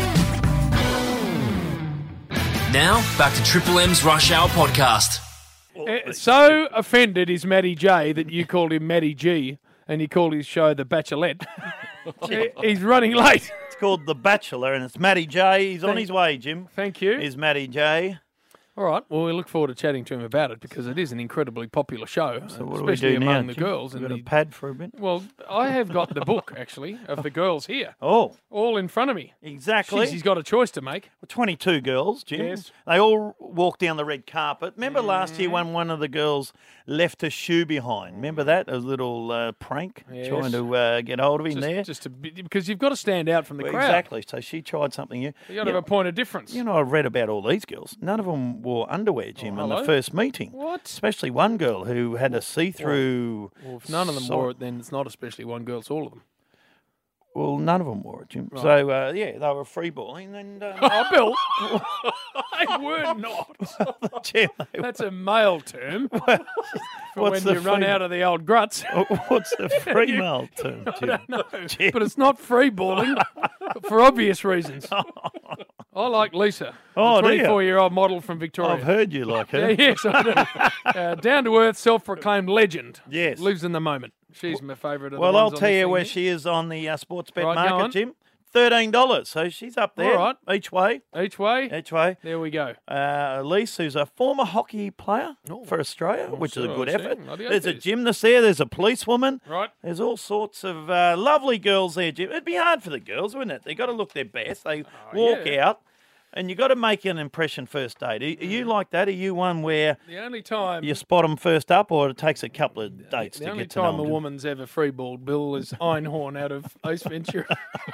Now, back to Triple M's Rush Hour podcast. So offended is Matty J that you called him Matty G and you called his show The Bachelorette. He's running late. It's called The Bachelor and it's Matty J. He's on his way, Jim. Thank you. He's Matty J. All right. Well, we look forward to chatting to him about it because it is an incredibly popular show, So what especially do we do among now, the Jim? girls. We've and got a pad for a bit. Well, I have got the book, actually, of the girls here. Oh. All in front of me. Exactly. Jeez, he's got a choice to make. 22 girls, Jim. Yes. They all walked down the red carpet. Remember last year when one of the girls left her shoe behind? Remember that? A little prank Yes. trying to get hold of him there? Just a bit, because you've got to stand out from the Well, crowd. exactly. So she tried something new. You got to have a point of difference. You know, I've read about all these girls. None of them wore underwear, Jim, in the hello? first meeting. What? Especially one girl who had a see-through... Well, if none of them sock. wore it, then it's not especially one girl, it's all of them. Well, none of them wore it, Jim. Right. So, yeah, they were free-balling. And, Oh, Bill! They were not. Jim, That's a male term for what's when the you run free- out of the old gruts. What's the free-male term, I Jim? don't know, Jim. but it's not free balling for obvious reasons. I like Lisa, Oh, the do you? 24-year-old model from Victoria. I've heard you like her. Yes, I do. Down-to-earth, self-proclaimed legend. Yes. Lives in the moment. She's my favourite of the Well, ones I'll on tell this you thing where here. she is on the sports bet Right, go on. market, Jim. $13. So she's up there. All right. Each way. Each way? Each way. There we go. Elise, who's a former hockey player for Australia, which is a so good I see. effort. Bloody There's a oath. gymnast there. There's a policewoman. Right. There's all sorts of lovely girls there, Jim. It'd be hard for the girls, wouldn't it? They got to look their best. They walk yeah. out, and you got to make an impression first date. Are you like that? Are you one where The only time you spot them first up, or it takes a couple of dates the to only get to know time a them? woman's ever freeballed, Bill, is Einhorn out of Ace Ventura.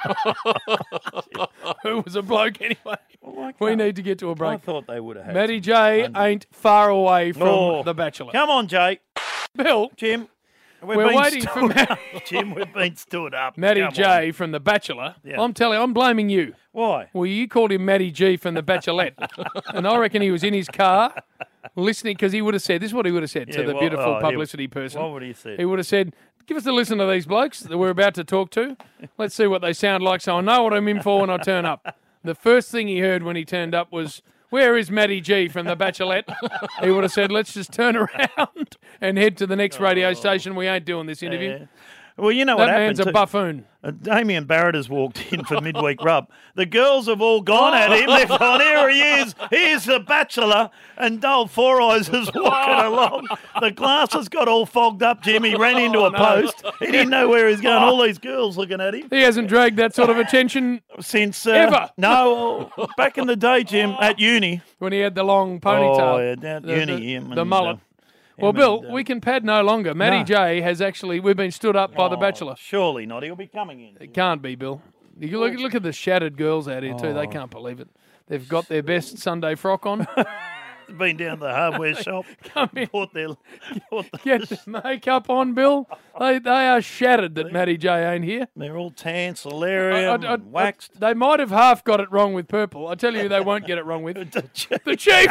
Who was a bloke anyway. We need to get to a break. I thought they would have had Matty some J fun. ain't far away from Oh. The Bachelor. Come on, Jay. Bill. Jim. We're been waiting for stood up. Jim, we've been stood up. Matty Come J from The Bachelor. Yeah. I'm telling you, I'm blaming you. Why? Well, you called him Matty G from The Bachelorette. And I reckon he was in his car listening because he would have said, this is what he would have said to Yeah, the well, beautiful oh, publicity person. What would he say? He would have said, give us a listen to these blokes that we're about to talk to. Let's see what they sound like so I know what I'm in for when I turn up. The first thing he heard when he turned up was, where is Matty G from The Bachelorette? He would have said, let's just turn around and head to the next radio station. We ain't doing this interview. Well, you know that what happened. man's a buffoon. Damien Barrett has walked in for midweek rub. The girls have all gone at him. They've gone, here he is. Here's the Bachelor. And Dole Four Eyes is walking along. The glasses got all fogged up, Jim. He ran into a post. He didn't know where he was going. All these girls looking at him. He hasn't dragged that sort of attention since ever. No, back in the day, Jim, at uni. When he had the long ponytail. Oh, yeah, down at uni. The mullet. Well, Bill, we can pad no longer. Matty J has actually, we've been stood up by the Bachelor. Surely not. He'll be coming in. It can't be, Bill. You look at the shattered girls out here, too. They can't believe it. They've got their best Sunday frock on. Been down to the hardware shop. Come in. Get the makeup on, Bill. They are shattered that Matty J ain't here. They're all tan, solarium, waxed. They might have half got it wrong with purple. I tell you, they won't get it wrong with the Chief.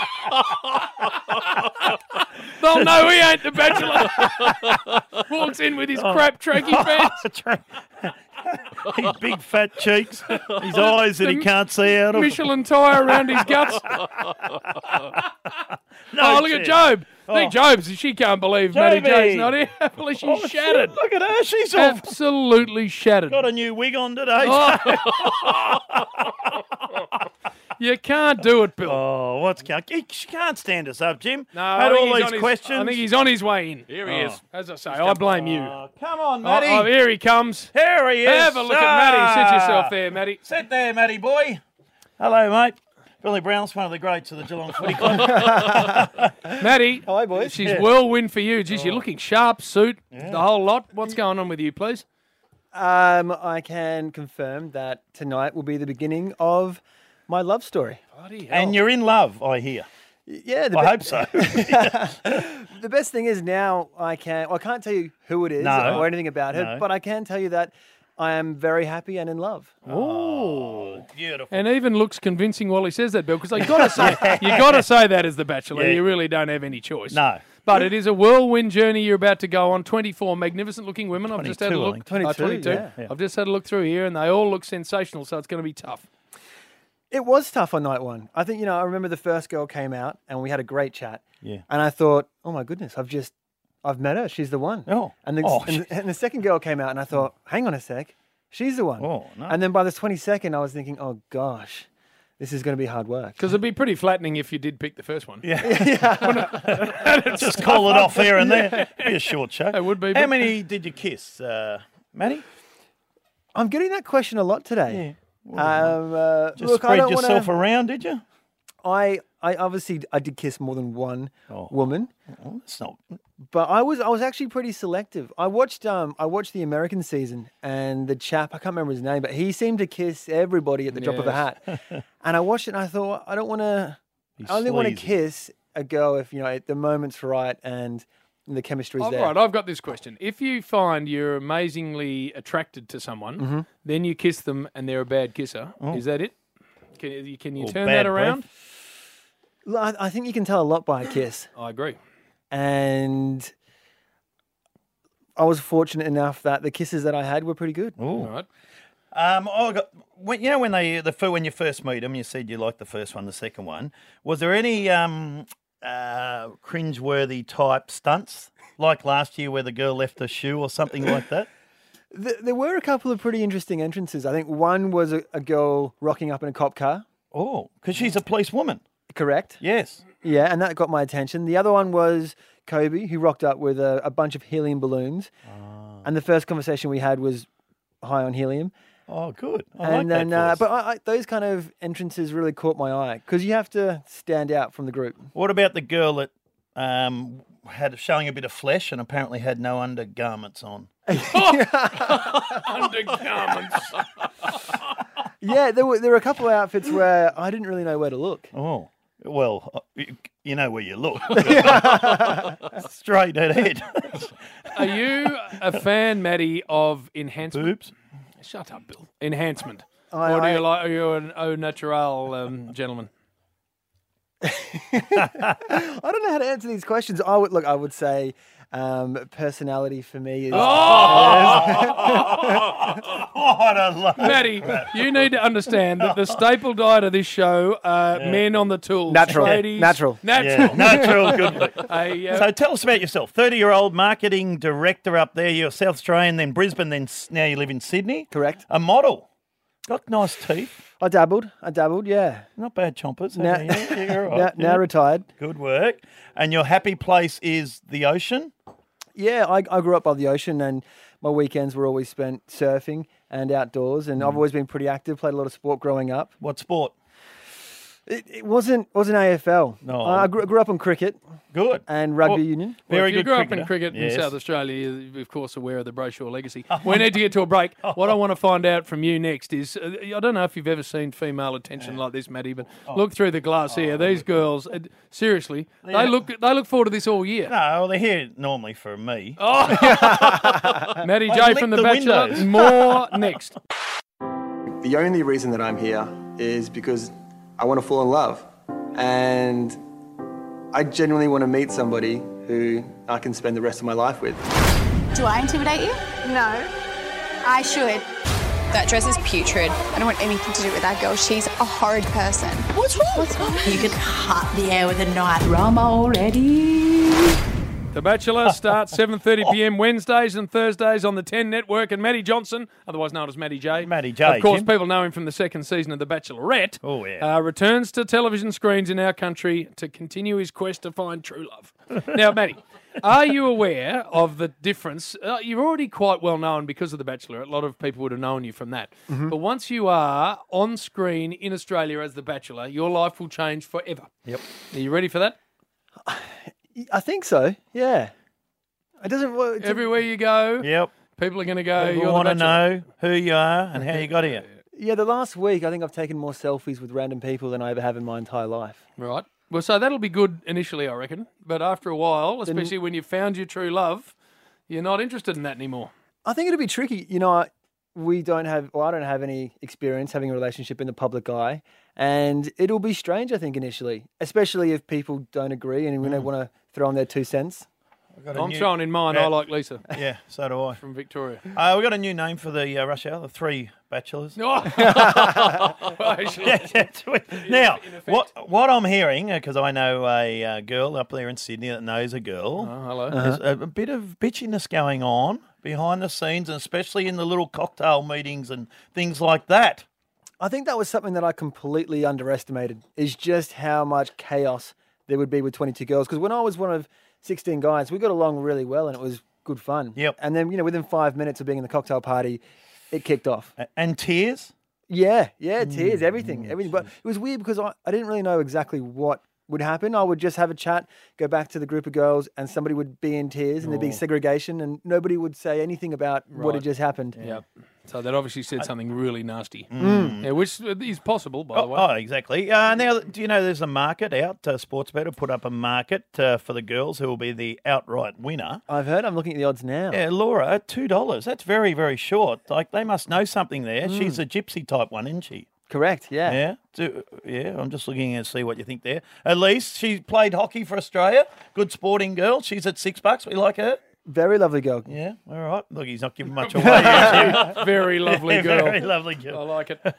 They'll know he ain't the Bachelor. Walks in with his crap tracky pants. His big fat cheeks, his eyes that he can't see out of. Michelin tyre around his guts. Look at Job. I think Job's, she can't believe Matty J's not here. Well, she's shattered. Look at her, she's absolutely shattered. Got a new wig on today. You can't do it, Bill. Oh, what's going on? She can't stand us up, Jim. No, had all these questions. I think he's on his way in. Here he is. As I say, I blame you. Come on, Matty. Oh, here he comes. Here he is. Have a look at Matty. Sit yourself there, Matty. Sit there, Matty boy. Hello, mate. Billy Brown's one of the greats of the Geelong Footy Club. Matty. Hi, boys. She's whirlwind for you. Geez, you're looking sharp, suit, the whole lot. What's going on with you, please? I can confirm that tonight will be the beginning of my love story. Bloody hell. And you're in love, I hear. Yeah, I hope so. The best thing is now I can't tell you who it is or anything about her, but I can tell you that I am very happy and in love. Oh, beautiful. And even looks convincing while he says that, Bill, because you got to say that as the Bachelor. Yeah. You really don't have any choice. No. But it is a whirlwind journey you're about to go on. 24 magnificent-looking women. I've just had a look. 22. Yeah. I've just had a look through here, and they all look sensational, so it's going to be tough. It was tough on night one. I think, I remember the first girl came out, and we had a great chat. Yeah. And I thought, oh, my goodness, I've met her. She's the one. Oh. And the second girl came out, and I thought, hang on a sec. She's the one. Oh, no. And then by the 22nd, I was thinking, oh, gosh, this is going to be hard work. Because it'd be pretty flattening if you did pick the first one. Yeah. Just call it off here and there. It'd be a short show. It would be. How many did you kiss, Matty? I'm getting that question a lot today. Yeah. Well, just look, spread yourself around, did you? I obviously did kiss more than one woman. Oh, that's not. But I was actually pretty selective. I watched the American season, and the chap, I can't remember his name, but he seemed to kiss everybody at the drop of a hat. And I watched it and I thought, I only want to kiss a girl if the moment's right and the chemistry's there. Right, I've got this question. If you find you're amazingly attracted to someone, then you kiss them and they're a bad kisser, is that it? Can you turn that around? I think you can tell a lot by a kiss. I agree. And I was fortunate enough that the kisses that I had were pretty good. All right. When you first meet them, you said you liked the first one, the second one. Was there any cringeworthy type stunts like last year where the girl left her shoe or something like that? There were a couple of pretty interesting entrances. I think one was a girl rocking up in a cop car. Oh, because she's a police woman. Correct. Yes. Yeah, and that got my attention. The other one was Kobe, who rocked up with a bunch of helium balloons. And the first conversation we had was high on helium. Oh, good. But those kind of entrances really caught my eye because you have to stand out from the group. What about the girl that had showing a bit of flesh and apparently had no undergarments on? Undergarments. Yeah, there were a couple of outfits where I didn't really know where to look. Oh, well, you know where you look. Straight ahead. Are you a fan, Matty, of enhancement? Boobs? Shut up, Bill. Enhancement. Are you an au natural gentleman? I don't know how to answer these questions. I would say personality for me is. what a love. Maddie, you need to understand that the staple diet of this show are men on the tools. Natural. Tradies. Natural. Yeah, natural, good. Hey, So tell us about yourself. 30-year-old marketing director up there. You're South Australian, then Brisbane, then now you live in Sydney. Correct. A model. Got nice teeth. I dabbled, yeah. Not bad chompers. Now, You're all right. now retired. Good work. And your happy place is the ocean? Yeah, I grew up by the ocean, and my weekends were always spent surfing and outdoors, and I've always been pretty active, played a lot of sport growing up. What sport? It wasn't AFL. No. I grew up on cricket. Good. And rugby union. Well, if you good grew up in cricketer. cricket Yes. in South Australia, you're of course aware of the Brayshaw legacy. We need to get to a break. What I want to find out from you next is, I don't know if you've ever seen female attention like this, Maddie, but look through the glass here. These girls, seriously, they look forward to this all year. No, well, they're here normally for me. Maddie I J lick from The the Bachelor. windows. More next. The only reason that I'm here is because I want to fall in love. And I genuinely want to meet somebody who I can spend the rest of my life with. Do I intimidate you? No. I should. That dress is putrid. I don't want anything to do with that girl. She's a horrid person. What's wrong? What's wrong? You could cut the air with a knife. Rum already. The Bachelor starts 7:30 p.m. Wednesdays and Thursdays on the 10 Network, and Matty Johnson, otherwise known as Matty J. Matty J, Of course, Jim. people know him from the second season of The Bachelorette. Oh, yeah. Returns to television screens in our country to continue his quest to find true love. Now, Matty, are you aware of the difference? You're already quite well known because of The Bachelor. A lot of people would have known you from that. Mm-hmm. But once you are on screen in Australia as The Bachelor, your life will change forever. Yep. Are you ready for that? I think so, yeah. It doesn't work. Everywhere you go, Yep. people are going to go, People you're want The to Bachelor. know who you are and how you got here. Yeah, the last week, I think I've taken more selfies with random people than I ever have in my entire life. Right. Well, so that'll be good initially, I reckon. But after a while, especially when you've found your true love, you're not interested in that anymore. I think it'll be tricky. You know, I don't have any experience having a relationship in the public eye. And it'll be strange, I think, initially, especially if people don't agree and when they want to throw in their 2 cents. I'm throwing in mine. I like Lisa. Yeah, so do I. From Victoria. We've got a new name for the Rush Hour, the 3 Bachelors. Oh. Now, what I'm hearing, because I know a girl up there in Sydney that knows a girl. Oh, hello. There's a bit of bitchiness going on behind the scenes, and especially in the little cocktail meetings and things like that. I think that was something that I completely underestimated, is just how much chaos there would be with 22 girls. Because when I was one of 16 guys, we got along really well and it was good fun. Yep. And then, within 5 minutes of being in the cocktail party, it kicked off. And tears? Yeah, tears, everything. But it was weird because I didn't really know exactly what would happen. I would just have a chat, go back to the group of girls, and somebody would be in tears and there'd be segregation and nobody would say anything about what had just happened. Yep. So that obviously said something really nasty. Mm. Yeah, which is possible, by the way. Oh, exactly. Now, do you know there's a market out? Sportsbet will put up a market for the girls who will be the outright winner. I've heard. I'm looking at the odds now. Yeah, Laura, $2. That's very, very short. Like, they must know something there. She's a gypsy type one, isn't she? Correct, yeah. Yeah, I'm just looking to see what you think there. Elise, she played hockey for Australia. Good sporting girl. She's at $6. We like her. Very lovely girl. Yeah, all right. Look, he's not giving much away. Very lovely girl. Very lovely girl. I like it.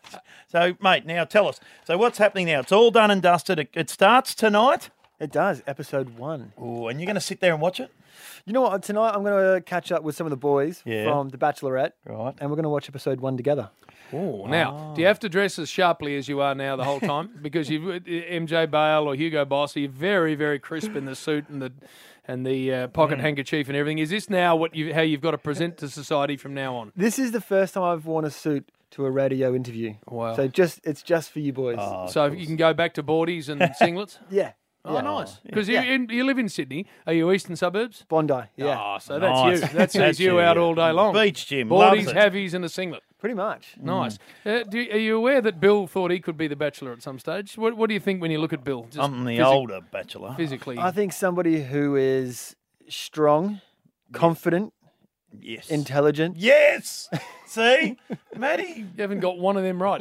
So, mate, now tell us. So what's happening now? It's all done and dusted. It starts tonight? It does, episode 1. Oh, and you're going to sit there and watch it? You know what? Tonight I'm going to catch up with some of the boys from The Bachelorette. Right. And we're going to watch episode 1 together. Oh, now, do you have to dress as sharply as you are now the whole time? Because you've MJ Bale or Hugo Boss, you're very, very crisp in the suit and the pocket handkerchief and everything. Is this now how you've got to present to society from now on? This is the first time I've worn a suit to a radio interview. Wow. So it's just for you boys. So you can go back to boardies and singlets? Yeah. Oh, Yeah. nice. Because you live in Sydney. Are you eastern suburbs? Bondi, yeah. Oh, so Nice. that's you. That sees That's you you, out yeah. all day long. Beach gym, loves Boardies, it. heavies and a singlet. Pretty much. Nice. Are you aware that Bill thought he could be the Bachelor at some stage? What do you think when you look at Bill? Just I'm the older Bachelor. Physically. I think somebody who is strong, confident, Yes. intelligent. Yes! See? Matty. You haven't got one of them right.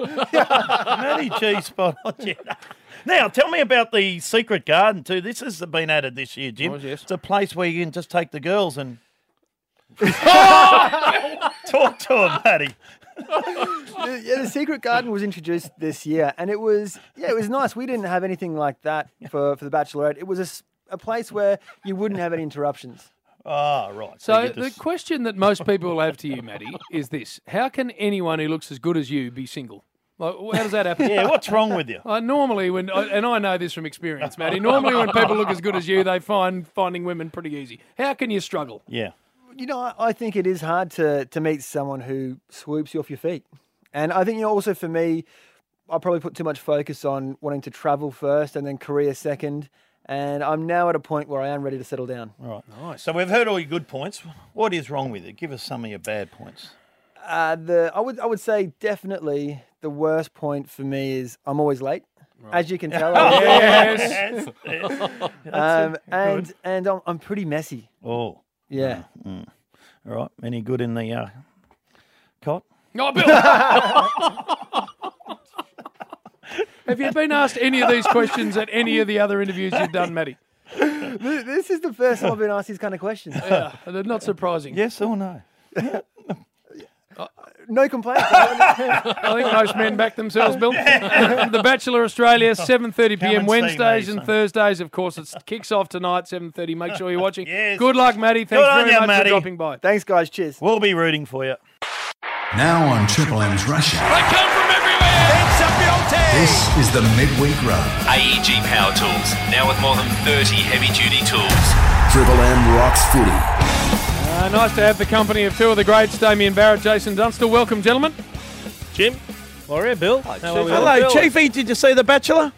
Matty G spot on you. Now, tell me about the Secret Garden too. This has been added this year, Jim. Oh, yes. It's a place where you can just take the girls and talk to them, Matty. The Secret Garden was introduced this year, and it was nice. We didn't have anything like that for the Bachelorette. It was a place where you wouldn't have any interruptions. Ah, right. So the question that most people will have to you, Matty, is this: how can anyone who looks as good as you be single? Like, how does that happen? Yeah, what's wrong with you? Normally, and I know this from experience, Matty. Normally, when people look as good as you, they find finding women pretty easy. How can you struggle? Yeah. You know, I think it is hard to meet someone who swoops you off your feet. And I think, also for me, I probably put too much focus on wanting to travel first and then career second. And I'm now at a point where I am ready to settle down. Right. Nice. So we've heard all your good points. What is wrong with it? Give us some of your bad points. I would say definitely the worst point for me is I'm always late. Right. As you can tell. Yes. And I'm pretty messy. Oh. Yeah. All right. Any good in the cot? No, Bill. Have you been asked any of these questions at any of the other interviews you've done, Matty? This is the first time I've been asked these kind of questions. Yeah, they're not surprising. Yes or no? No complaints. I think most men back themselves, Bill. The Bachelor Australia, 7:30 p.m. Wednesdays and Thursdays. Of course, it kicks off tonight, 7:30. Make sure you're watching. Yes. Good luck, Matty. Thanks very much for dropping by. Thanks, guys. Cheers. We'll be rooting for you. Now on Triple M's Rush Hour. They come from everywhere. It's a beauty. This is the Midweek Run. AEG Power Tools, now with more than 30 heavy-duty tools. Triple M rocks footy. Nice to have the company of two of the greats, Damien Barrett, Jason Dunstall. Welcome, gentlemen. Jim. Laurie, Bill. Hello, Chiefy. Did you see The Bachelor?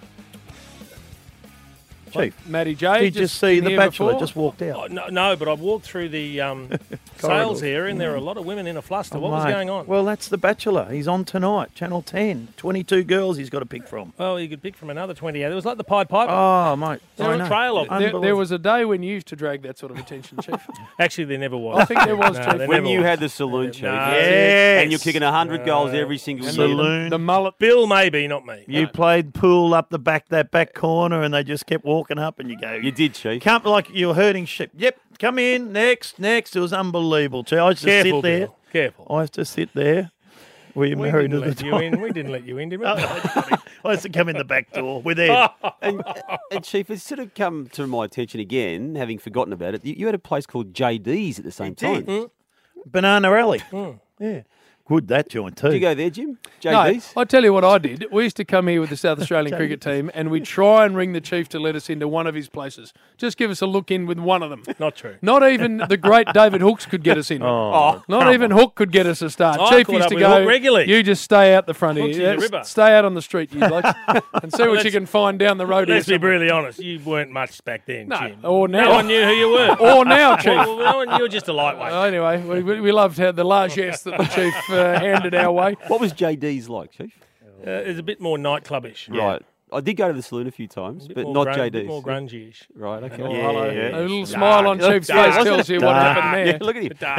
Chief. Matty J. Did you just see The Bachelor? Before? Just walked out. No, but I've walked through the sales area and there are a lot of women in a fluster. What was going on? Well, that's The Bachelor. He's on tonight, Channel 10. 22 girls he's got to pick from. Well, he could pick from another 20. It was like the Pied Piper. Oh, mate. There was a trail of them. There was a day when you used to drag that sort of attention, Chief. Actually, there never was. I think there was, Chief. When you had the saloon, Chief. Yes. And you're kicking 100 goals every single year. Saloon. The mullet. Bill, maybe, not me. You played pool up that back corner, and they just kept walking up, and you go. You did, Chief. Come like you're herding sheep. Yep, come in, next. It was unbelievable, Chief. I used to sit there. Bill. Careful. I used to sit there. Were you married at the time? We didn't let you in, did we? I used to come in the back door with Ed. And Chief, it's sort of come to my attention again, having forgotten about it. You had a place called JD's at the same time. Banana Alley. Yeah. Good, that joint too. Did you go there, Jim? JD's? No, I tell you what I did. We used to come here with the South Australian cricket team and we'd try and ring the Chief to let us into one of his places. Just give us a look in with one of them. Not true. Not even the great David Hooks could get us in. Not even Hook could get us a start. I Chief caught used up to with go, Hook regularly. you just stay out the front Hook's here. in the river. Stay out on the street, you blokes, and see what you can find down the road. Let's be here brutally honest. You weren't much back then, No, Jim. or now. No one knew who you were. Or now, Chief. Well, no one, you were just a lightweight. Anyway, we loved how the largesse that the Chief handed our way. What was JD's like, Chief? It's a bit more nightclubbish. Right. I did go to the saloon a few times, but not JD's. A bit more grungy-ish. Right, okay. Oh, hello. A little smile on Chief's face tells you what happened there. Yeah, look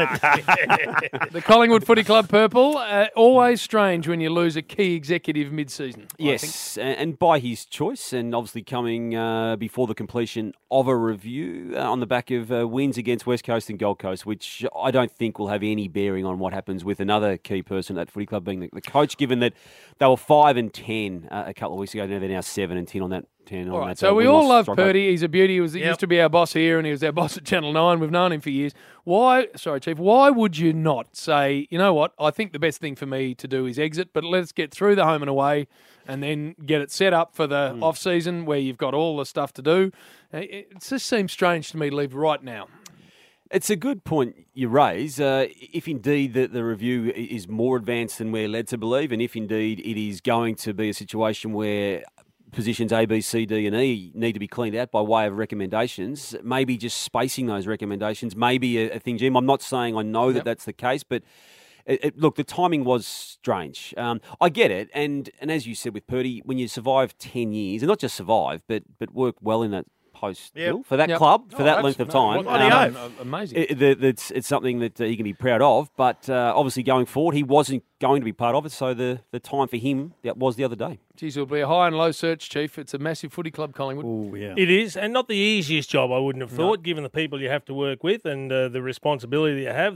at him. The Collingwood Footy Club Purple, always strange when you lose a key executive mid-season. Yes, and by his choice, and obviously coming before the completion of a review on the back of wins against West Coast and Gold Coast, which I don't think will have any bearing on what happens with another key person at that footy club being the coach, given that they were 5-10 a couple of weeks ago. Now they're now 7-10 on that. All right, so we all love Purdy. He's a beauty. He used to be our boss here, and he was our boss at Channel 9. We've known him for years. Chief, why would you not say, you know what, I think the best thing for me to do is exit, but let's get through the home and away and then get it set up for the off-season where you've got all the stuff to do. It just seems strange to me to leave right now. It's a good point you raise. If indeed the review is more advanced than we're led to believe, and if indeed it is going to be a situation where positions A, B, C, D and E need to be cleaned out by way of recommendations, maybe just spacing those recommendations may be a thing, Jim. I'm not saying I know that that's the case, but look, the timing was strange. I get it, and as you said with Purdy, when you survive 10 years, and not just survive, but work well in that post for that club for that length of time. Amazing. It's something that he can be proud of, but obviously going forward, he wasn't going to be part of it, so the time for him was the other day. Geez, it'll be a high and low search, Chief. It's a massive footy club, Collingwood. Oh, yeah. It is, and not the easiest job, I wouldn't have thought, given the people you have to work with and the responsibility that you have, the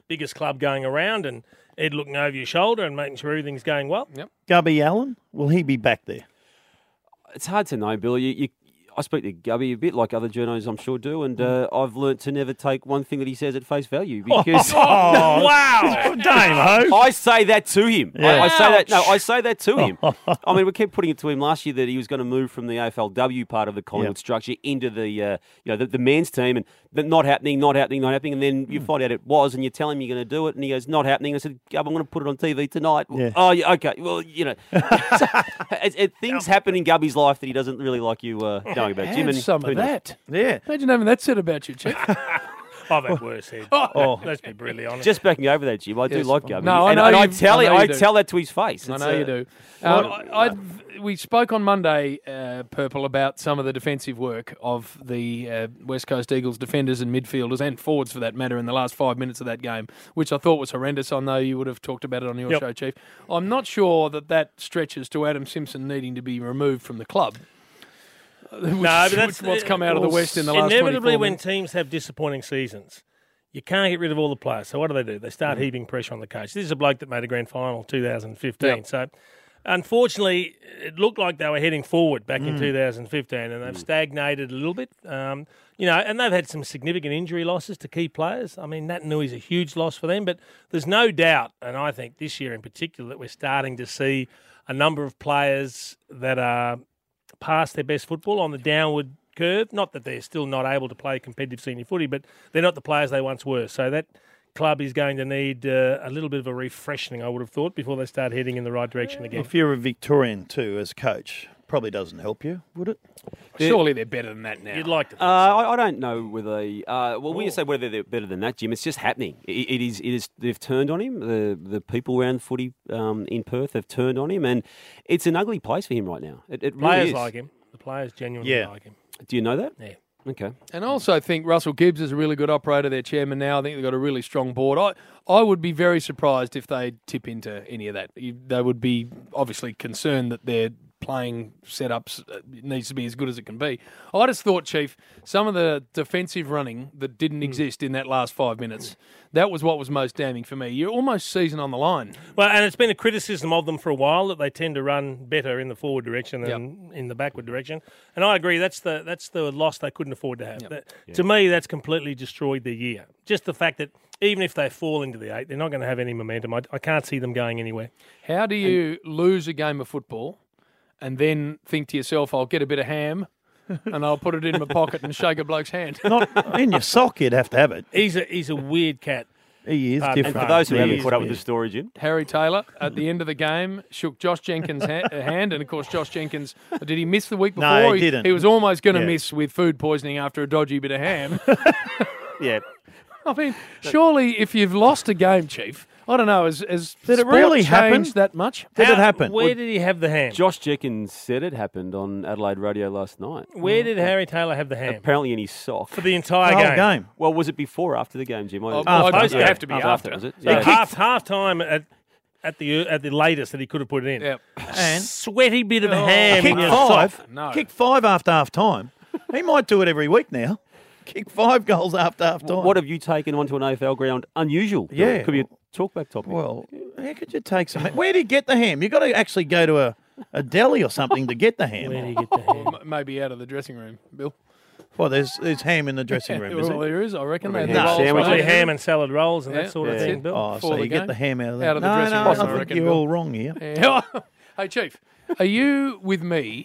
biggest club going around, and Ed looking over your shoulder and making sure everything's going well. Yep. Gubby Allen, will he be back there? It's hard to know, Bill. I speak to Gubby a bit like other journos, I'm sure, do, and I've learnt to never take one thing that he says at face value because wow, Damo. I say that to him. Yeah. I say that to him. I mean, we kept putting it to him last year that he was going to move from the AFLW part of the Collingwood structure into the the men's team, and that not happening, and then you find out it was, and you tell him you're going to do it, and he goes, not happening. I said, Gub, I'm going to put it on TV tonight. Yeah. Oh, yeah, okay. Well, things happen in Gubby's life that he doesn't really like you knowing about. Jim, and some of that. Yeah. Imagine having that said about you, Chief. I've had worse head. Let's be brutally honest. Just backing over that, Jim. I do like Gubby. No, I know and you, I tell that to his face. I know you do. We spoke on Monday, Purple, about some of the defensive work of the West Coast Eagles defenders and midfielders and forwards, for that matter, in the last 5 minutes of that game, which I thought was horrendous. I know you would have talked about it on your show, Chief. I'm not sure that stretches to Adam Simpson needing to be removed from the club. But that's what's come out of the West in the last 24 inevitably, when minutes. teams have disappointing seasons, you can't get rid of all the players. So what do? They start heaping pressure on the coach. This is a bloke that made a grand final 2015. Yep. So unfortunately, it looked like they were heading forward back in 2015, and they've stagnated a little bit. And they've had some significant injury losses to key players. I mean, Nat Nui's a huge loss for them, but there's no doubt, and I think this year in particular, that we're starting to see a number of players that are past their best football on the downward curve. Not that they're still not able to play competitive senior footy, but they're not the players they once were. So that club is going to need a little bit of a refreshing, I would have thought, before they start heading in the right direction again. If you're a Victorian too, as coach, probably doesn't help you, would it? Surely they're better than that now. You'd like to think so. I don't know whether when you say whether they're better than that, Jim, it's just happening. It is. They've turned on him. The people around footy in Perth have turned on him, and it's an ugly place for him right now. It really Players is. like him. The players genuinely like him. Do you know that? Yeah. Okay. And I also think Russell Gibbs is a really good operator, their chairman now. I think they've got a really strong board. I would be very surprised if they tip into any of that. They would be obviously concerned that their playing setups needs to be as good as it can be. I just thought, Chief, some of the defensive running that didn't exist in that last 5 minutes, that was what was most damning for me. You're almost season on the line. Well, and it's been a criticism of them for a while that they tend to run better in the forward direction than in the backward direction. And I agree, that's the loss they couldn't afford to have. To me, that's completely destroyed their year. Just the fact that even if they fall into the 8, they're not going to have any momentum. I can't see them going anywhere. How do you lose a game of football and then think to yourself, I'll get a bit of ham and I'll put it in my pocket and shake a bloke's hand? Not in your sock, you'd have to have it. He's a weird cat. He is different. And for those who haven't caught up with the story, Jim, Harry Taylor, at the end of the game, shook Josh Jenkins' hand. And, of course, Josh Jenkins, did he miss the week before? No, he didn't. He was almost going to miss with food poisoning after a dodgy bit of ham. Yeah. I mean, surely if you've lost a game, Chief, I don't know, has did it really happen that much? Did it happen? Where did he have the ham? Josh Jenkins said it happened on Adelaide Radio last night. Where did Harry Taylor have the ham? Apparently in his sock. For the entire game. Well, was it before or after the game, Jim? It have to be after. Was it? He kicked half time at the latest that he could have put it in. Yep. And sweaty bit of ham in kick your 5. sock. No. Kick 5 after half time. He might do it every week now. Kick 5 goals after half time. What have you taken onto an AFL ground? Unusual. Yeah. Could be a talkback topic. Well, how could you take some? Where do you get the ham? You've got to actually go to a deli or something to get the ham. Where do you get the ham? Maybe out of the dressing room, Bill. Well, there's ham in the dressing room, is Well, there? there is, I reckon. Ham They sandwiches. Probably ham and salad rolls and Yeah. that sort of That's thing, it. Bill. Oh, Before so the you get game? the ham out of there. Out of the no, dressing no, room, I I think reckon, you're Bill. all wrong here. Hey, Chief, are you with me?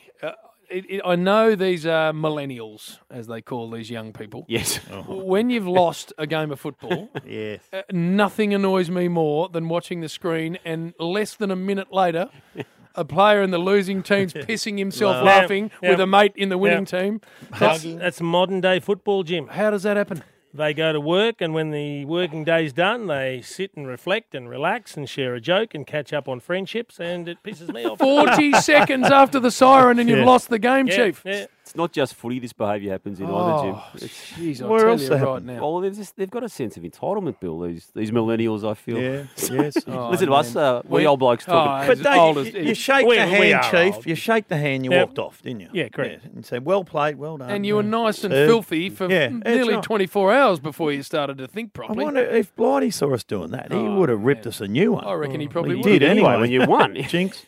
I know these are millennials, as they call these young people. Yes. When you've lost a game of football, Yes. nothing annoys me more than watching the screen and less than a minute later, a player in the losing team's pissing himself laughing with a mate in the winning team. That's modern day football, Jim. How does that happen? They go to work, and when the working day's done, they sit and reflect and relax and share a joke and catch up on friendships, and it pisses me off. 40 seconds after the siren and you've lost the game, Chief. Yeah. It's not just footy. This behaviour happens in either, Jim. Jeez, I'll tell you right now. Well, they've got a sense of entitlement, Bill. These millennials, I feel. Yeah, yes. Listen to us. We old blokes talking. But don't you shake the hand, Chief. old. You shake the hand. You walked off, didn't you? Yeah, correct. And say, well played, well done. And you were nice and filthy for nearly 24 hours before you started to think I properly. wonder if Blighty saw us doing that. He would have ripped us a new one. I reckon he probably He would. did anyway when you won. Jinx.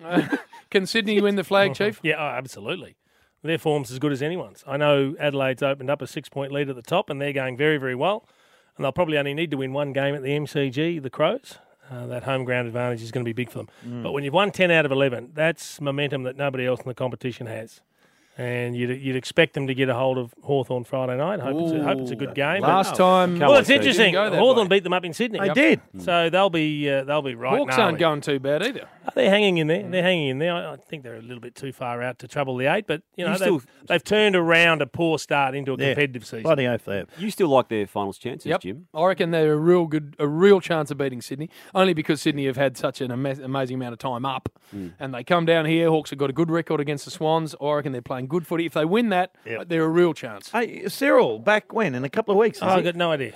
Can Sydney win the flag, Chief? Yeah, absolutely. Their form's as good as anyone's. I know Adelaide's opened up a 6-point lead at the top, and they're going very, very well. And they'll probably only need to win one game at the MCG, the Crows. That home ground advantage is going to be big for them. But when you've won 10 out of 11, that's momentum that nobody else in the competition has. And you'd expect them to get a hold of Hawthorn Friday night. Hope it's a good game. Last time, well, it's interesting. Didn't go Hawthorn beat them up in Sydney. They did. So they'll be right. Hawks aren't going too bad either. They're hanging in there. They're hanging in there. I think they're a little bit too far out to trouble the 8, but they've turned around a poor start into a competitive season. Bloody oath they have. You still like their finals chances, Jim? I reckon they're a real chance of beating Sydney, only because Sydney have had such an amazing amount of time up, and they come down here. Hawks have got a good record against the Swans. I reckon they're playing good footy. If they win that, they're a real chance. Hey, Cyril, back when? In a couple of weeks? I've got no idea.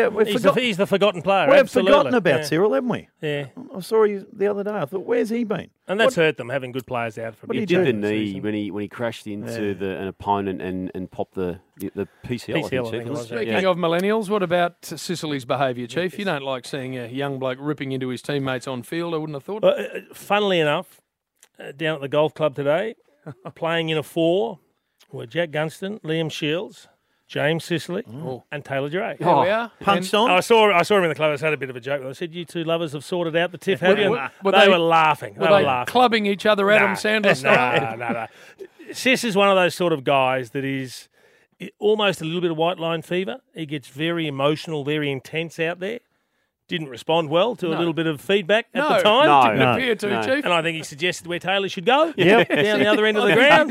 He's the forgotten player. We've absolutely. forgotten about Cyril, haven't we? Yeah. I saw you the other day. I thought, where's he been? And that's hurt them, having good players out. He did the knee when he crashed into an opponent and popped the PCL. I think it was. Speaking of millennials, what about Sicily's behaviour, Chief? You don't like seeing a young bloke ripping into his teammates on field, I wouldn't have thought. Funnily enough, down at the golf club today, playing in a 4 were Jack Gunston, Liam Shields, James Sicily, and Taylor Dray. There we are. Punched on. I saw him in the club. I had a bit of a joke. I said, "You two lovers have sorted out the tiff, have you?" Were they were laughing. Were they laughing, clubbing each other, Adam Sandler style? No. Sis is one of those sort of guys that is almost a little bit of white line fever. He gets very emotional, very intense out there. Didn't respond well to a little bit of feedback at the time. Didn't appear to, Chief. And I think he suggested where Taylor should go. Yep. Down the other end of the ground.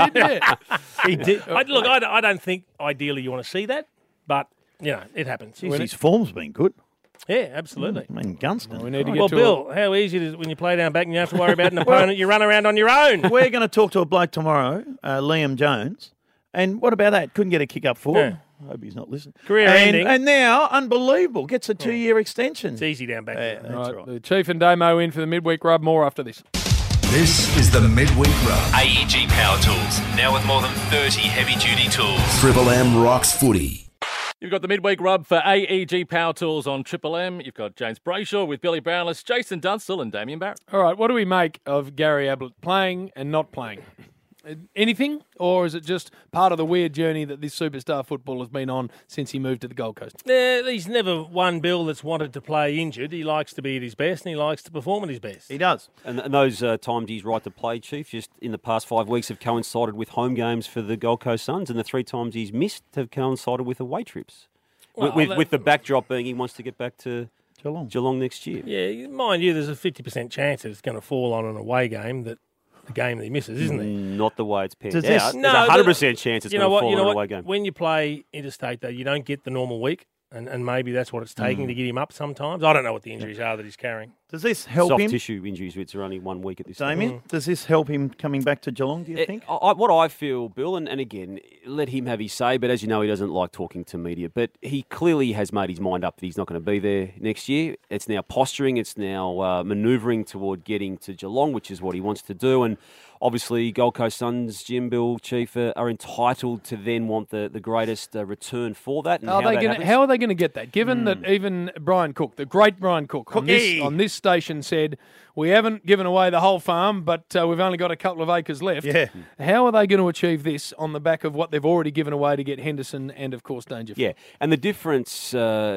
He did. I don't think ideally you want to see that, but, it happens. His form's been good. Yeah, absolutely. I mean, Gunston. We need to get Well, Bill, how easy it is when you play down back and you have to worry about an opponent, you run around on your own. We're going to talk to a bloke tomorrow, Liam Jones. And what about that? Couldn't get a kick up for him. I hope he's not listening. Career ending. And now, unbelievable, gets a 2-year extension. It's easy down back. That's right. The Chief and Damo in for the midweek rub. More after this. This is the Midweek Rub. AEG Power Tools, now with more than 30 heavy-duty tools. Triple M rocks footy. You've got the midweek rub for AEG Power Tools on Triple M. You've got James Brayshaw with Billy Brownless, Jason Dunstall and Damien Barrett. All right, what do we make of Gary Ablett playing and not playing? Anything? Or is it just part of the weird journey that this superstar footballer has been on since he moved to the Gold Coast? He's never one Bill that's wanted to play injured. He likes to be at his best and he likes to perform at his best. He does. And those times he's right to play, Chief, just in the past 5 weeks have coincided with home games for the Gold Coast Suns, and the 3 times he's missed have coincided with away trips. Well, with the backdrop being he wants to get back to Geelong next year. Yeah, mind you, there's a 50% chance that it's going to fall on an away game the game that he misses, isn't there? Not the way it's panned out. There's a 100% chance it's going to fall on an away game. When you play interstate, though, you don't get the normal week, and maybe that's what it's taking to get him up sometimes. I don't know what the injuries are that he's carrying. Does this help Soft him? tissue injuries, which are only 1 week at this Damien, does this help him coming back to Geelong, do you think? What I feel, Bill, and again, let him have his say, but as you know, he doesn't like talking to media, but he clearly has made his mind up that he's not going to be there next year. It's now posturing, it's now manoeuvring toward getting to Geelong, which is what he wants to do, and obviously, Gold Coast Suns, Jim, Bill, Chief, are entitled to then want the greatest return for that. And how are they going to get that? Given that even Brian Cook, the great Brian Cook, on this station said, we haven't given away the whole farm, but we've only got a couple of acres left. Yeah. How are they going to achieve this on the back of what they've already given away to get Henderson and, of course, Dangerfield? Yeah, and the difference,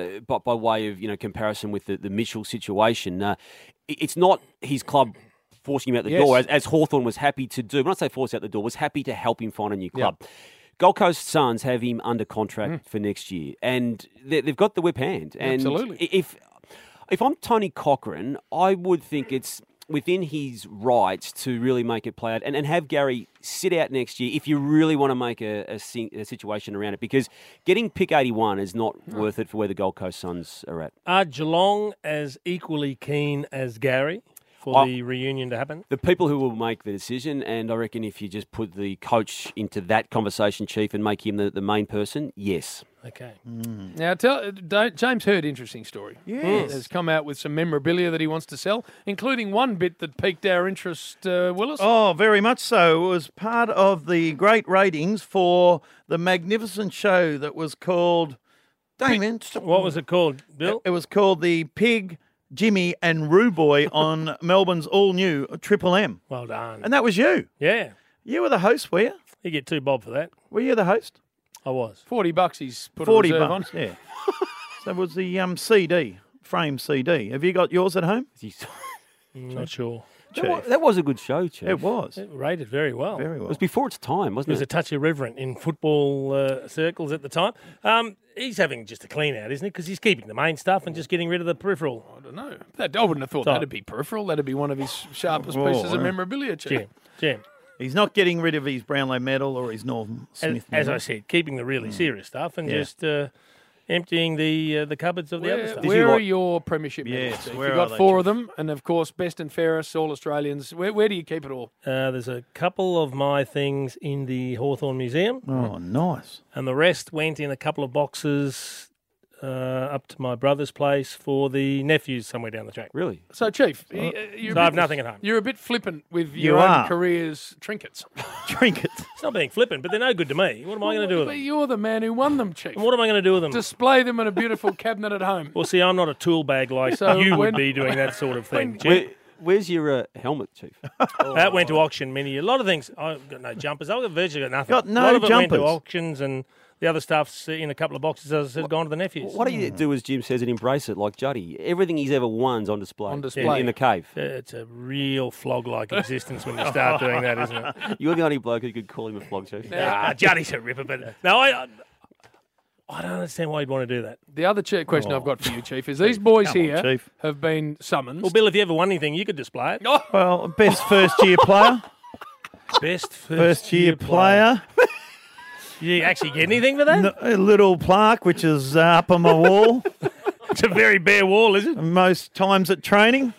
by way of comparison with the Mitchell situation, it's not his club forcing him out the door, as Hawthorn was happy to do. When I say force out the door, was happy to help him find a new club. Yep. Gold Coast Suns have him under contract for next year, and they've got the whip hand. And absolutely. If I'm Tony Cochrane, I would think it's within his rights to really make it play out and have Gary sit out next year if you really want to make a situation around it, because getting pick 81 is not worth it for where the Gold Coast Suns are at. Are Geelong as equally keen as Gary? for the reunion to happen? The people who will make the decision, and I reckon if you just put the coach into that conversation, Chief, and make him the main person, yes. Okay. Now, James Hird, interesting story. Yes. Has come out with some memorabilia that he wants to sell, including one bit that piqued our interest, Willis. Oh, very much so. It was part of the great ratings for the magnificent show that was called... Damien, what was it called, Bill? It was called the Pig, Jimmy and Roo Boy on Melbourne's all-new Triple M. Well done. And that was you. Yeah. You were the host, were you? You get $2 bob for that. Were you the host? I was. $40 he's put $40 a reserve on. yeah. So it was the CD, frame CD. Have you got yours at home? Not sure. That was a good show, Chief. It was. It rated very well. Very well. It was before its time, It wasn't was it? a touch irreverent in football circles at the time. He's having just a clean out, isn't he? Because he's keeping the main stuff and just getting rid of the peripheral. I don't know. I wouldn't have thought that'd be peripheral. That'd be one of his sharpest pieces of memorabilia, Chief. Jim. He's not getting rid of his Brownlow medal or his Norm Smith As medal. I said, keeping the really serious stuff and just emptying the cupboards of the other stuff. Where are your premiership medals? Yes, Steve? where You've are got they, 4 of them, and of course, best and fairest, all Australians. Where do you keep it all? There's a couple of my things in the Hawthorn Museum. Oh, nice. And the rest went in a couple of boxes up to my brother's place for the nephews somewhere down the track. Really? So, Chief, So I have nothing at home. You're a bit flippant with You your are. own career's trinkets. Trinkets. It's not being flippant, but they're no good to me. What am I going to do with But them? you're the man who won them, Chief. And what am I going to do with them? Display them in a beautiful cabinet at home. Well, see, I'm not a tool bag like So you when- would be doing that sort of thing. Jim. Where's your helmet, Chief? That went to auction many. A lot of things. I've got no jumpers. I've virtually got nothing. Got no a lot of it went jumpers. to auctions, and the other stuff's in a couple of boxes. As I said, gone to the nephews. What do you do, as Jim says, and embrace it like Juddy? Everything he's ever won's on display. On display. In the cave. It's a real flog-like existence when you start doing that, isn't it? You're the only bloke who could call him a flog, Chief. Juddy's a ripper, but no, I don't understand why you'd want to do that. The other question I've got for you, Chief, is these boys Come on, here Chief. have been summoned. Well, Bill, if you ever won anything, you could display it. Well, best first-year player. Best First-year player. Did you actually get anything for that? A little plaque, which is up on my wall. It's a very bare wall, is it? Most times at training.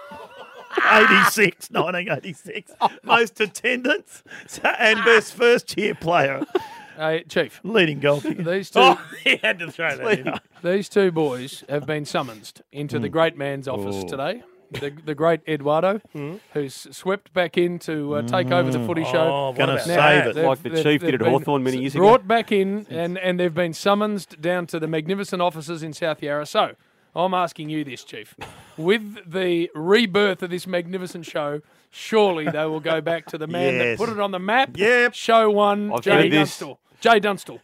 1986. Most attendance. And best first-year player. Chief, Leading goalkeeper. these two, Oh, he had to throw that in. these two boys have been summoned into the great man's office today. The great Eduardo, who's swept back in to take over the footy show. Oh, what Gonna about save that? it. Like the Chief did at been Hawthorn many years ago. Brought back in, and they've been summoned down to the magnificent offices in South Yarra. So, I'm asking you this, Chief. With the rebirth of this magnificent show, surely they will go back to the man that Yes. put it on the map. Yep. Show one, I've Jay heard this. Dunstall. Jay Dunstall.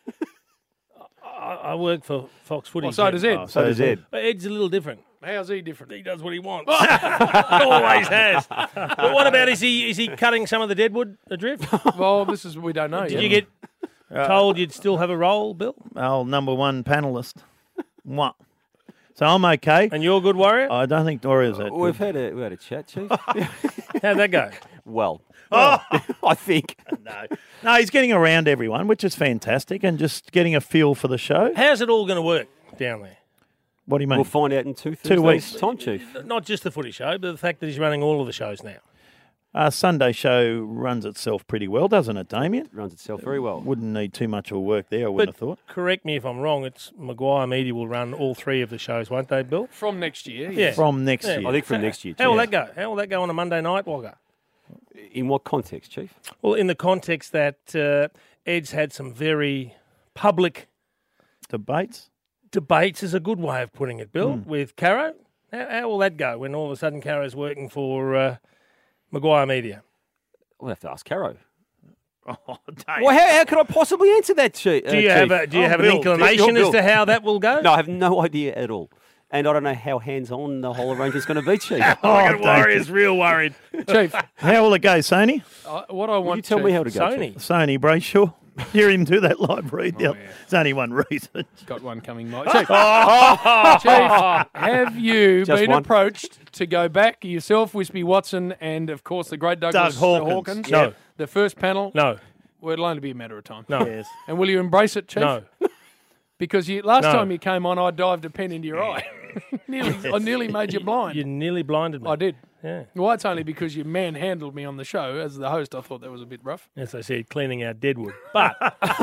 I work for Fox Footy. Well, so does Ed. So does Ed. But Ed's a little different. How's he different? He does what he wants. Always has. But what about, is he cutting some of the deadwood adrift? Well, this is we don't know. Did yet. you get told you'd still have a role, Bill? Our number one panellist. What? So I'm okay. And you're a good warrior? I don't think Doria's that We've good. had a chat, Chief. How'd that go? Well, Oh, I think. no, he's getting around everyone, which is fantastic, and just getting a feel for the show. How's it all going to work down there? What do you mean? We'll find out in 2 2 weeks. time, Chief. Not just the footy show, but the fact that he's running all of the shows now. Sunday show runs itself pretty well, doesn't it, Damien? Runs itself very well. Wouldn't need too much of work there, I wouldn't have thought. Correct me if I'm wrong, it's Maguire Media will run all 3 of the shows, won't they, Bill? From next year. Yeah. From next Yeah. year. I think from next year, How will Chief. that go? How will that go on a Monday night, Wagga? In what context, Chief? Well, in the context that Ed's had some very public Debates? debates is a good way of putting it, Bill, with Caro. How will that go when all of a sudden Caro's working for Maguire Media? We'll have to ask Caro. Oh, Dave. Well, how could I possibly answer that, Chief? Do you have an Bill, inclination Bill. as to how that will go? No, I have no idea at all. And I don't know how hands-on the whole arrangement's going to be, Chief. Look at Warriors, real worried. Chief, How will it go, Sony? what I want You tell to, me how to go, Sony. Chief. Sony Brayshaw. Hear him do that live read. Oh, yeah. There's only one reason. Got one coming, Mike. Chief, Chief, have you Just been one. approached to go back yourself, Wispy Watson, and of course the great Douglas Hawkins. No. The first panel? No, Well, it'll only be a matter of time. no, Yes. And will you embrace it, Chief? no. because last time you came on, I dived a pen into your eye. I nearly made you blind. You nearly blinded me. I did. Yeah. Well, it's only because you manhandled me on the show. As the host, I thought that was a bit rough. As I said, cleaning out deadwood. But,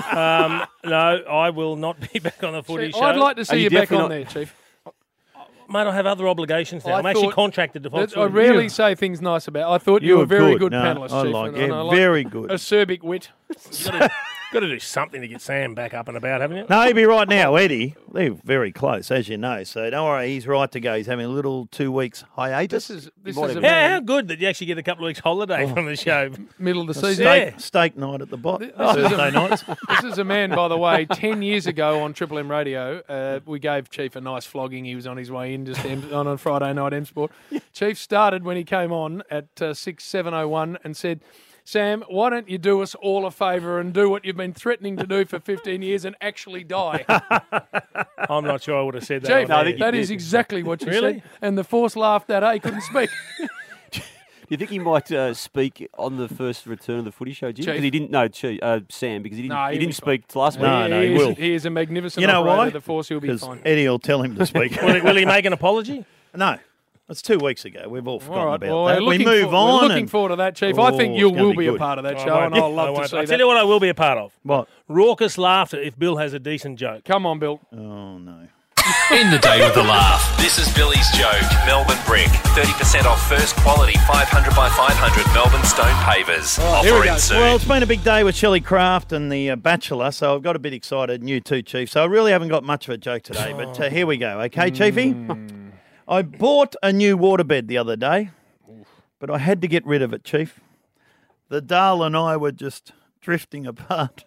no, I will not be back on the footy show. I'd like to see you back on there, Chief. Mate, I have other obligations now. I'm actually contracted to Fox. I rarely say things nice about. I thought you were a very good panellist, I Chief. like and it. I like Very good. Acerbic wit. Got to do something to get Sam back up and about, haven't you? No, he'll be right now, Eddie. They're very close, as you know. So don't worry, he's right to go. He's having a little 2 weeks hiatus. This is how good that you actually get a couple of weeks holiday from the show. Middle of the season. Steak night at the bottom. This Thursday nights. This is a man, by the way, 10 years ago on Triple M Radio. We gave Chief a nice flogging. He was on his way in just on a Friday night M Sport. Chief started when he came on at 6:07:01 and said, Sam, why don't you do us all a favour and do what you've been threatening to do for 15 years and actually die? I'm not sure I would have said that. Chief, that is exactly what you said. And the force laughed at he couldn't speak. Do you think he might speak on the first return of the footy show, Jim? Because he didn't know Sam, because he didn't speak last week. No, he will. He is a magnificent operator why? of the force. He'll be fine. Eddie will tell him to speak. Will he make an apology? No. It's 2 weeks ago. We've all forgotten about well, that. We move on. We're looking forward to that, Chief. I think you will be a part of that show, and I'll love to see that. I'll tell you what I will be a part of. What? Raucous laughter if Bill has a decent joke. Come on, Bill. Oh, no. In the day with a laugh. This is Billy's Joke. Melbourne Brick. 30% off first quality 500 by 500 Melbourne stone pavers. Offer in soon. Well, it's been a big day with Shelley Craft and the Bachelor, so I've got a bit excited. And you too, Chief. So I really haven't got much of a joke today, but here we go. Okay, Chiefy? I bought a new waterbed the other day, but I had to get rid of it, Chief. The Dahl and I were just drifting apart.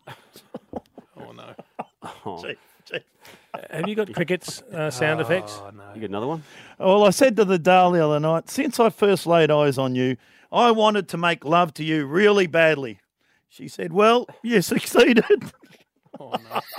Oh, no. Chief. Have you got cricket's sound effects? No. You got another one? Well, I said to the Dahl the other night, since I first laid eyes on you, I wanted to make love to you really badly. She said, well, you succeeded. Oh,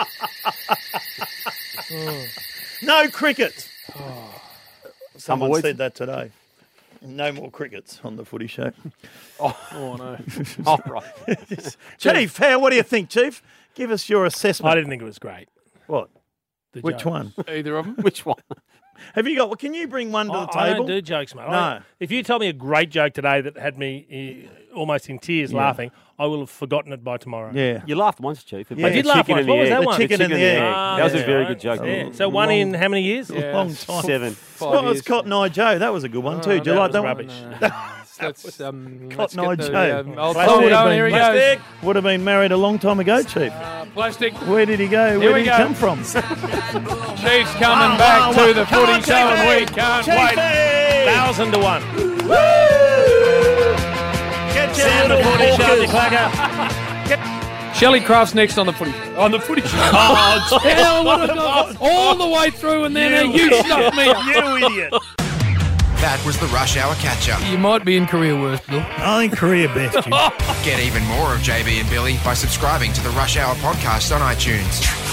no. No cricket. Someone Tumbleweeds? said that today. No more crickets on the footy show. Oh no. All right. Chief, what do you think, Chief? Give us your assessment. I didn't think it was great. What? The Which jokes. one? Either of them? Which one? Have you got? Well, can you bring one to the table? I don't do jokes, mate. No. If you told me a great joke today that had me almost in tears laughing, I will have forgotten it by tomorrow. Yeah. You laughed once, Chief. Yeah. I did laugh once. What was that The one? chicken and the egg. That was a very good joke. Yeah. So one in how many years? Yeah. Long time. 7. Well, it's Cotton Eye Joe. That was a good one too. Do you like that one? rubbish. Let's Cotton Eye Joe. I'll tell you, here he goes. Would have been married a long time ago, Chief. Plastic. Where did he go? Where did he come from? Chief's coming back to the footy show, and we can't wait. 1,000 to 1. Get Sound your the footy little show, you hawkers. clacker. Shelley Craft's next on the footy show. On the footy show. Oh, hell, what have I got? All the way through, and then you stuck me up. You idiot. That was the Rush Hour Catch-Up. You might be in career worst, Bill. I think career best. Get even more of JB and Billy by subscribing to the Rush Hour podcast on iTunes.